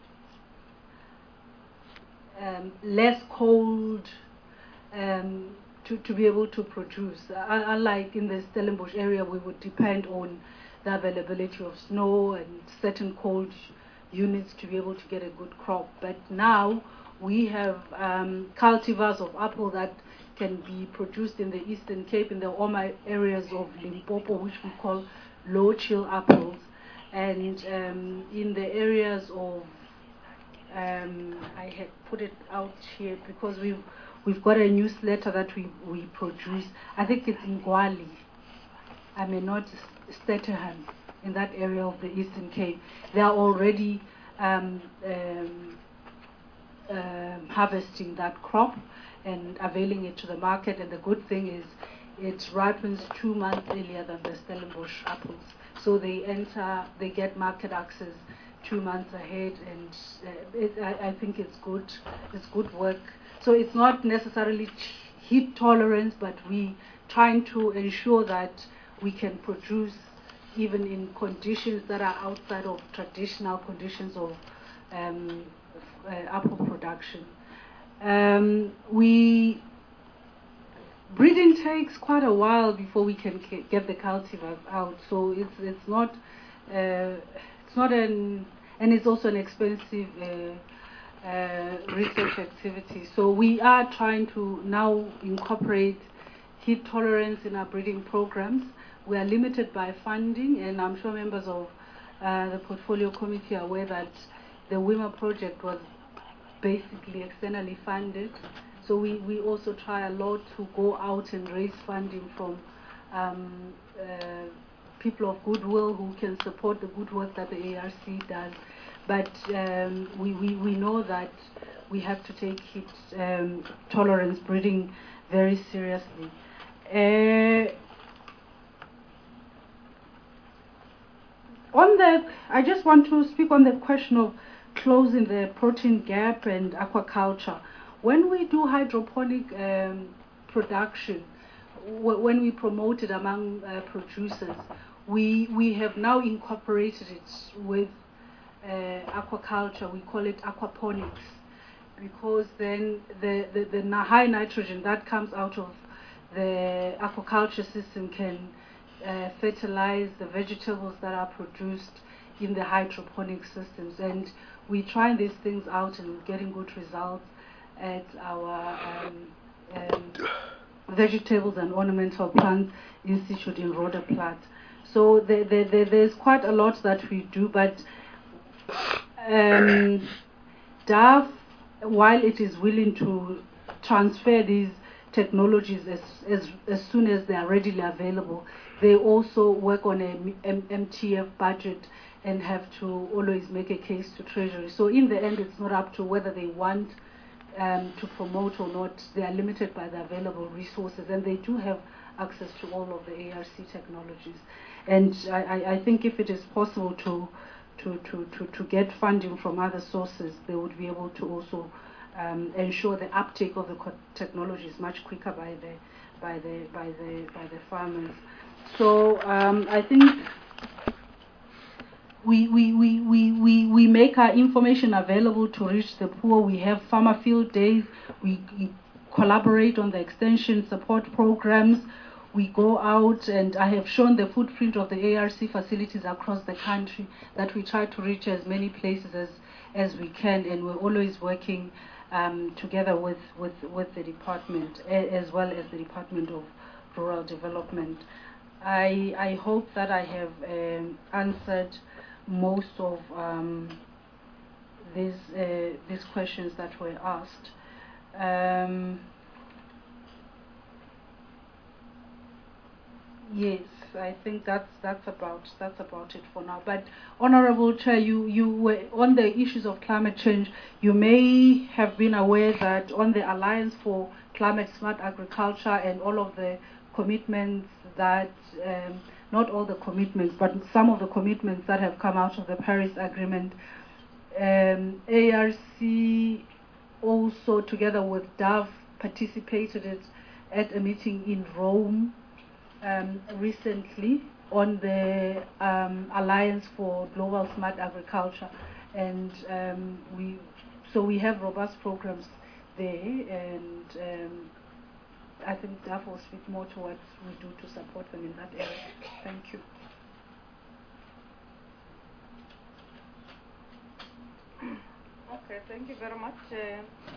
um, less cold um, to, to be able to produce. Uh, unlike in the Stellenbosch area, we would depend on the availability of snow and certain cold units to be able to get a good crop. But now, we have um, cultivars of apple that can be produced in the Eastern Cape, in the warmer areas of Limpopo, which we call low-chill apples, and um, in the areas of, um, I had put it out here because we've, we've got a newsletter that we, we produce. I think it's in Gwali, I may not, Stetterham, in that area of the Eastern Cape. They are already um, um, Um, harvesting that crop and availing it to the market, and the good thing is it ripens two months earlier than the Stellenbosch apples, so they enter, they get market access two months ahead, and uh, it, I, I think it's good, it's good work. So it's not necessarily heat tolerance, but we trying to ensure that we can produce even in conditions that are outside of traditional conditions of um, Uh, apple production. Um, we breeding takes quite a while before we can get the cultivars out, so it's it's not uh, it's not an and it's also an expensive uh, uh, research activity. So we are trying to now incorporate heat tolerance in our breeding programs. We are limited by funding, and I'm sure members of uh, the portfolio committee are aware that the WIMA project was basically externally funded. So we, we also try a lot to go out and raise funding from um, uh, people of goodwill who can support the good work that the A R C does. But um, we, we, we know that we have to take heat um, tolerance breeding very seriously. Uh, on the, I just want to speak on the question of closing the protein gap and aquaculture. When we do hydroponic um, production, w when we promote it among uh, producers, we, we have now incorporated it with uh, aquaculture. We call it aquaponics, because then the, the, the high nitrogen that comes out of the aquaculture system can uh, fertilize the vegetables that are produced in the hydroponic systems. And we try these things out and we're getting good results at our um, um, Vegetables and Ornamental Plants Institute in Roodeplaat. So the, the, the, there's quite a lot that we do, but um, D A F, while it is willing to transfer these technologies as, as, as soon as they are readily available, they also work on a M T F budget and have to always make a case to Treasury. So in the end, it's not up to whether they want um, to promote or not. They are limited by the available resources, and they do have access to all of the A R C technologies. And I, I think if it is possible to, to, to, to, to get funding from other sources, they would be able to also um, ensure the uptake of the technology is much quicker by the, by the, by the, by the farmers. So um, I think we, we, we, we, we, we make our information available to reach the poor. We have farmer field days. We, we collaborate on the extension support programs. We go out, and I have shown the footprint of the A R C facilities across the country, that we try to reach as many places as, as we can, and we're always working um, together with, with, with the department, as well as the Department of Rural Development. I, I hope that I have um, answered most of um, these, uh, these questions that were asked. Um, yes, I think that's that's about that's about it for now. But Honorable Chair, you you were on the issues of climate change. You may have been aware that on the Alliance for Climate Smart Agriculture and all of the commitments that, um, not all the commitments, but some of the commitments that have come out of the Paris Agreement, um, A R C also, together with D A F, participated at, at a meeting in Rome um, recently on the um, Alliance for Global Smart Agriculture, and um, we so we have robust programs there, and um, I think D A F will speak more to what we do to support them in that area. Thank you. Okay, thank you very much. Uh,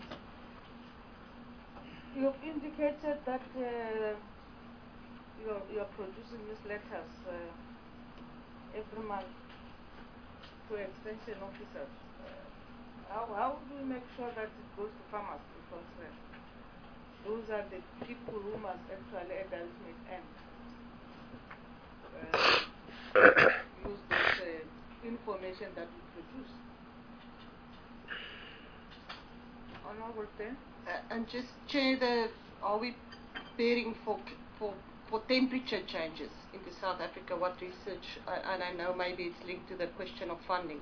you've indicated that uh, you're, you're producing newsletters uh, every month to extension officers. Uh, how, how do we make sure that it goes to farmers? Because uh, those are the people who must actually at the ultimate end uh, use this uh, information that we produce. Honorable Chair? Uh, and just Chair, the, are we preparing for, for, for temperature changes into South Africa? What research, uh, and I know maybe it's linked to the question of funding.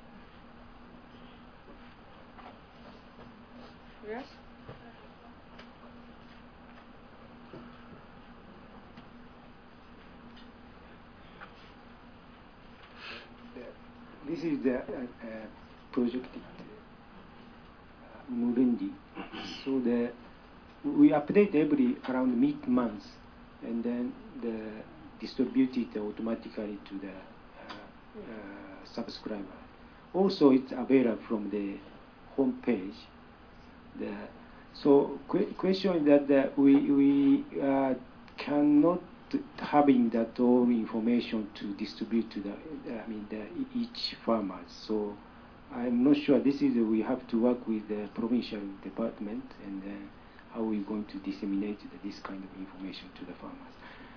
Yes? This is the uh, uh, project uh, Murundi. So the we update every around mid-month, and then the distribute it automatically to the uh, uh, subscriber. Also, it's available from the home page. The so qu question is that the, we we uh, cannot having that all information to distribute to the, I mean, the, each farmer. So I'm not sure. This is, we have to work with the provincial department and uh, how we're going to disseminate the, this kind of information to the farmers.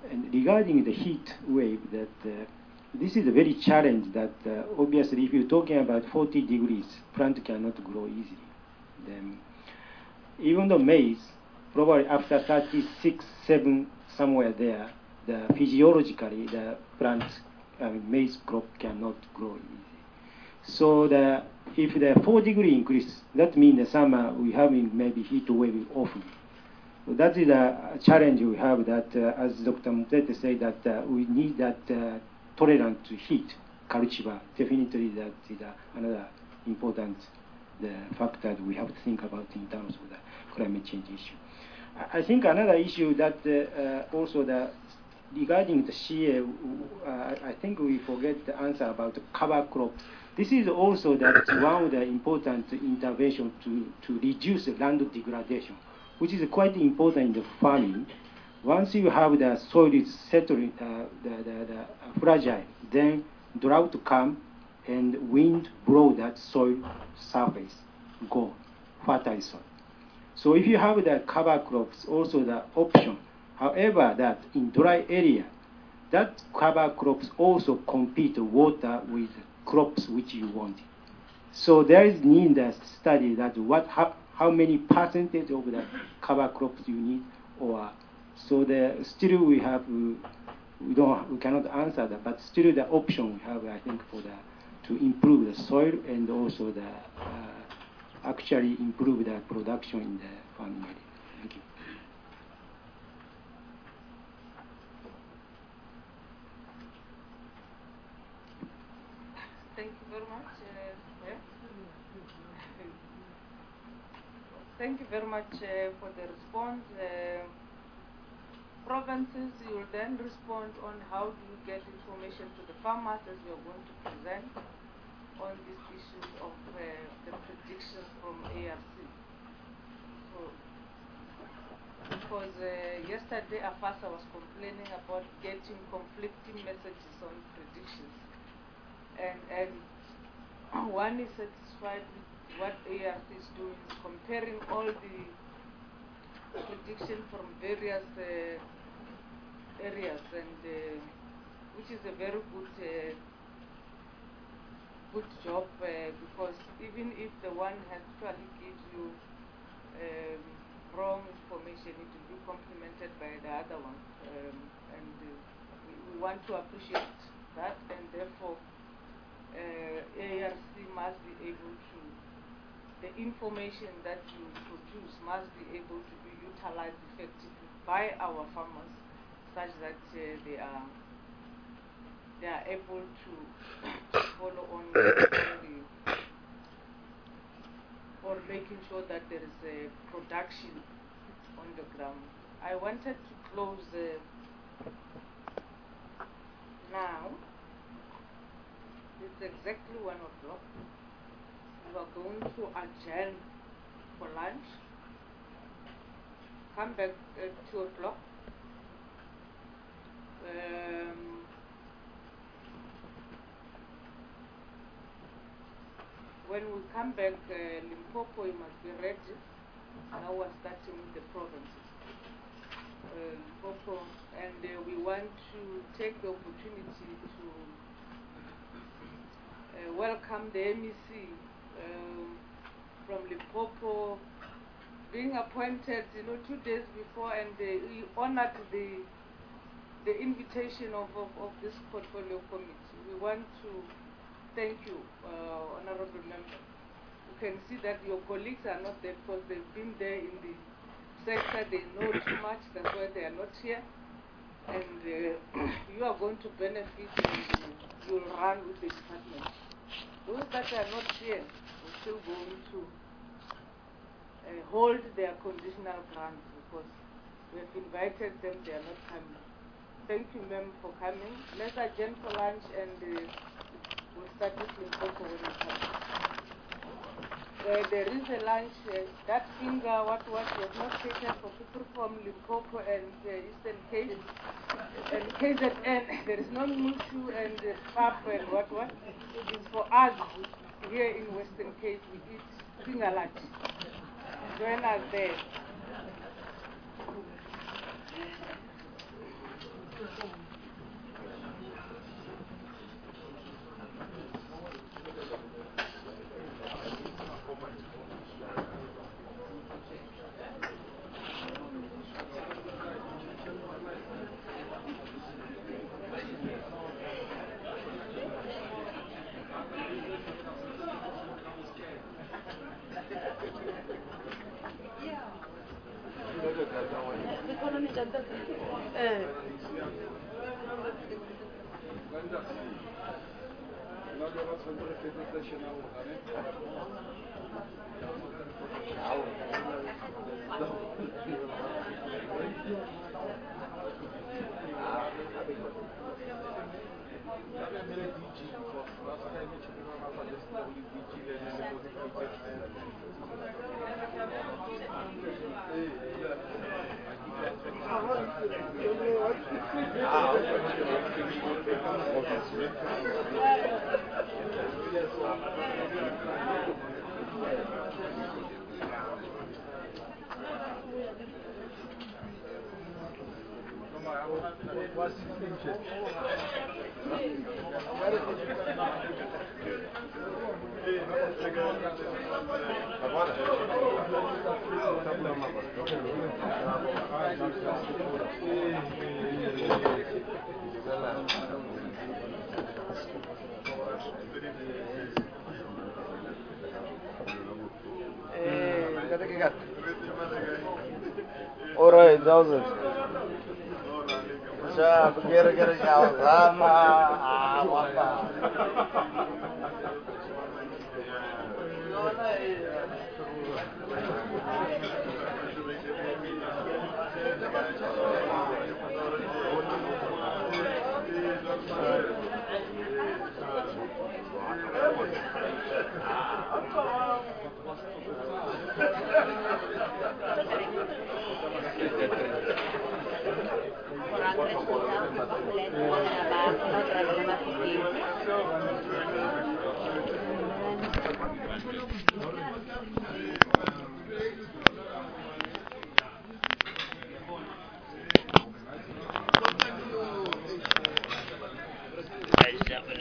and regarding the heat wave, that uh, this is a very challenge that uh, obviously if you're talking about forty degrees, plant cannot grow easily. Then, even though maize, probably after thirty-six, seven, somewhere there, the physiologically the plant, I mean, maize crop cannot grow easy. So the, if the four degree increase, that means the summer we having maybe heat wave often. So that is a challenge we have that, uh, as Doctor Mutete said, that uh, we need that uh, tolerant to heat cultivar. Definitely that is uh, another important the factor that we have to think about in terms of the climate change issue. I, I think another issue that uh, uh, also the regarding the C A, uh, I think we forget the answer about the cover crop. This is also that one of the important interventions to, to reduce the land degradation, which is quite important in the farming. Once you have the soil is settling, uh, the, the, the uh, fragile, then drought come and wind blow that soil surface, go, fertile soil. So if you have the cover crops, also the option. However, that in dry area, that cover crops also compete water with crops which you want. So there is need a study that what how, how many percentage of the cover crops you need, or so the still we have we don't we cannot answer that, but still the option we have, I think, for the to improve the soil and also the uh, actually improve the production in the farming area. Thank you. Thank you very much. Uh, yeah. Thank you very much uh, for the response. Uh, provinces, you will then respond on how do you get information to the farmers as we are going to present on these issues of uh, the predictions from A R C. So, because uh, yesterday Afasa was complaining about getting conflicting messages on predictions. And, and one is satisfied with what A R C is doing, comparing all the prediction from various uh, areas, and uh, which is a very good uh, good job, uh, because even if the one actually gives you um, wrong information, it will be complemented by the other one, um, and uh, we, we want to appreciate that, and therefore uh, A R C must be able to, the information that you produce must be able to be utilized effectively by our farmers, such that uh, they are they are able to follow on, on the, or making sure that there is a production on the ground. I wanted to close uh, now. It's exactly one o'clock. We are going to adjourn for lunch. Come back at two o'clock. Um, when we come back, uh, Limpopo, you must be ready. Now we're starting with the provinces. Uh, Limpopo, and uh, we want to take the opportunity to uh, welcome the M E C um, from Limpopo, being appointed, you know, two days before, and uh, we honored the the invitation of, of, of this portfolio committee. We want to thank you, uh, honorable member. You can see that your colleagues are not there because they've been there in the sector, they know too much, that's why they are not here. And uh, you are going to benefit, and you'll run with the department. Those that are not here, we're still going to uh, hold their conditional grants, because we have invited them, they are not coming. Thank you, ma'am, for coming. Let's adjourn for lunch, and uh, we'll start with Limpopo when we come. Uh, there is a lunch, uh, that finger, what what was not taken for people from Limpopo and uh, Eastern Cape, and K Z N. There is no Mushu and uh, Pap and what what. It is for us here in Western Cape. We eat finger lunch. Join us there. All right, that was it. Shab, get it, get it, shab. Rama, ah, wapa. Orang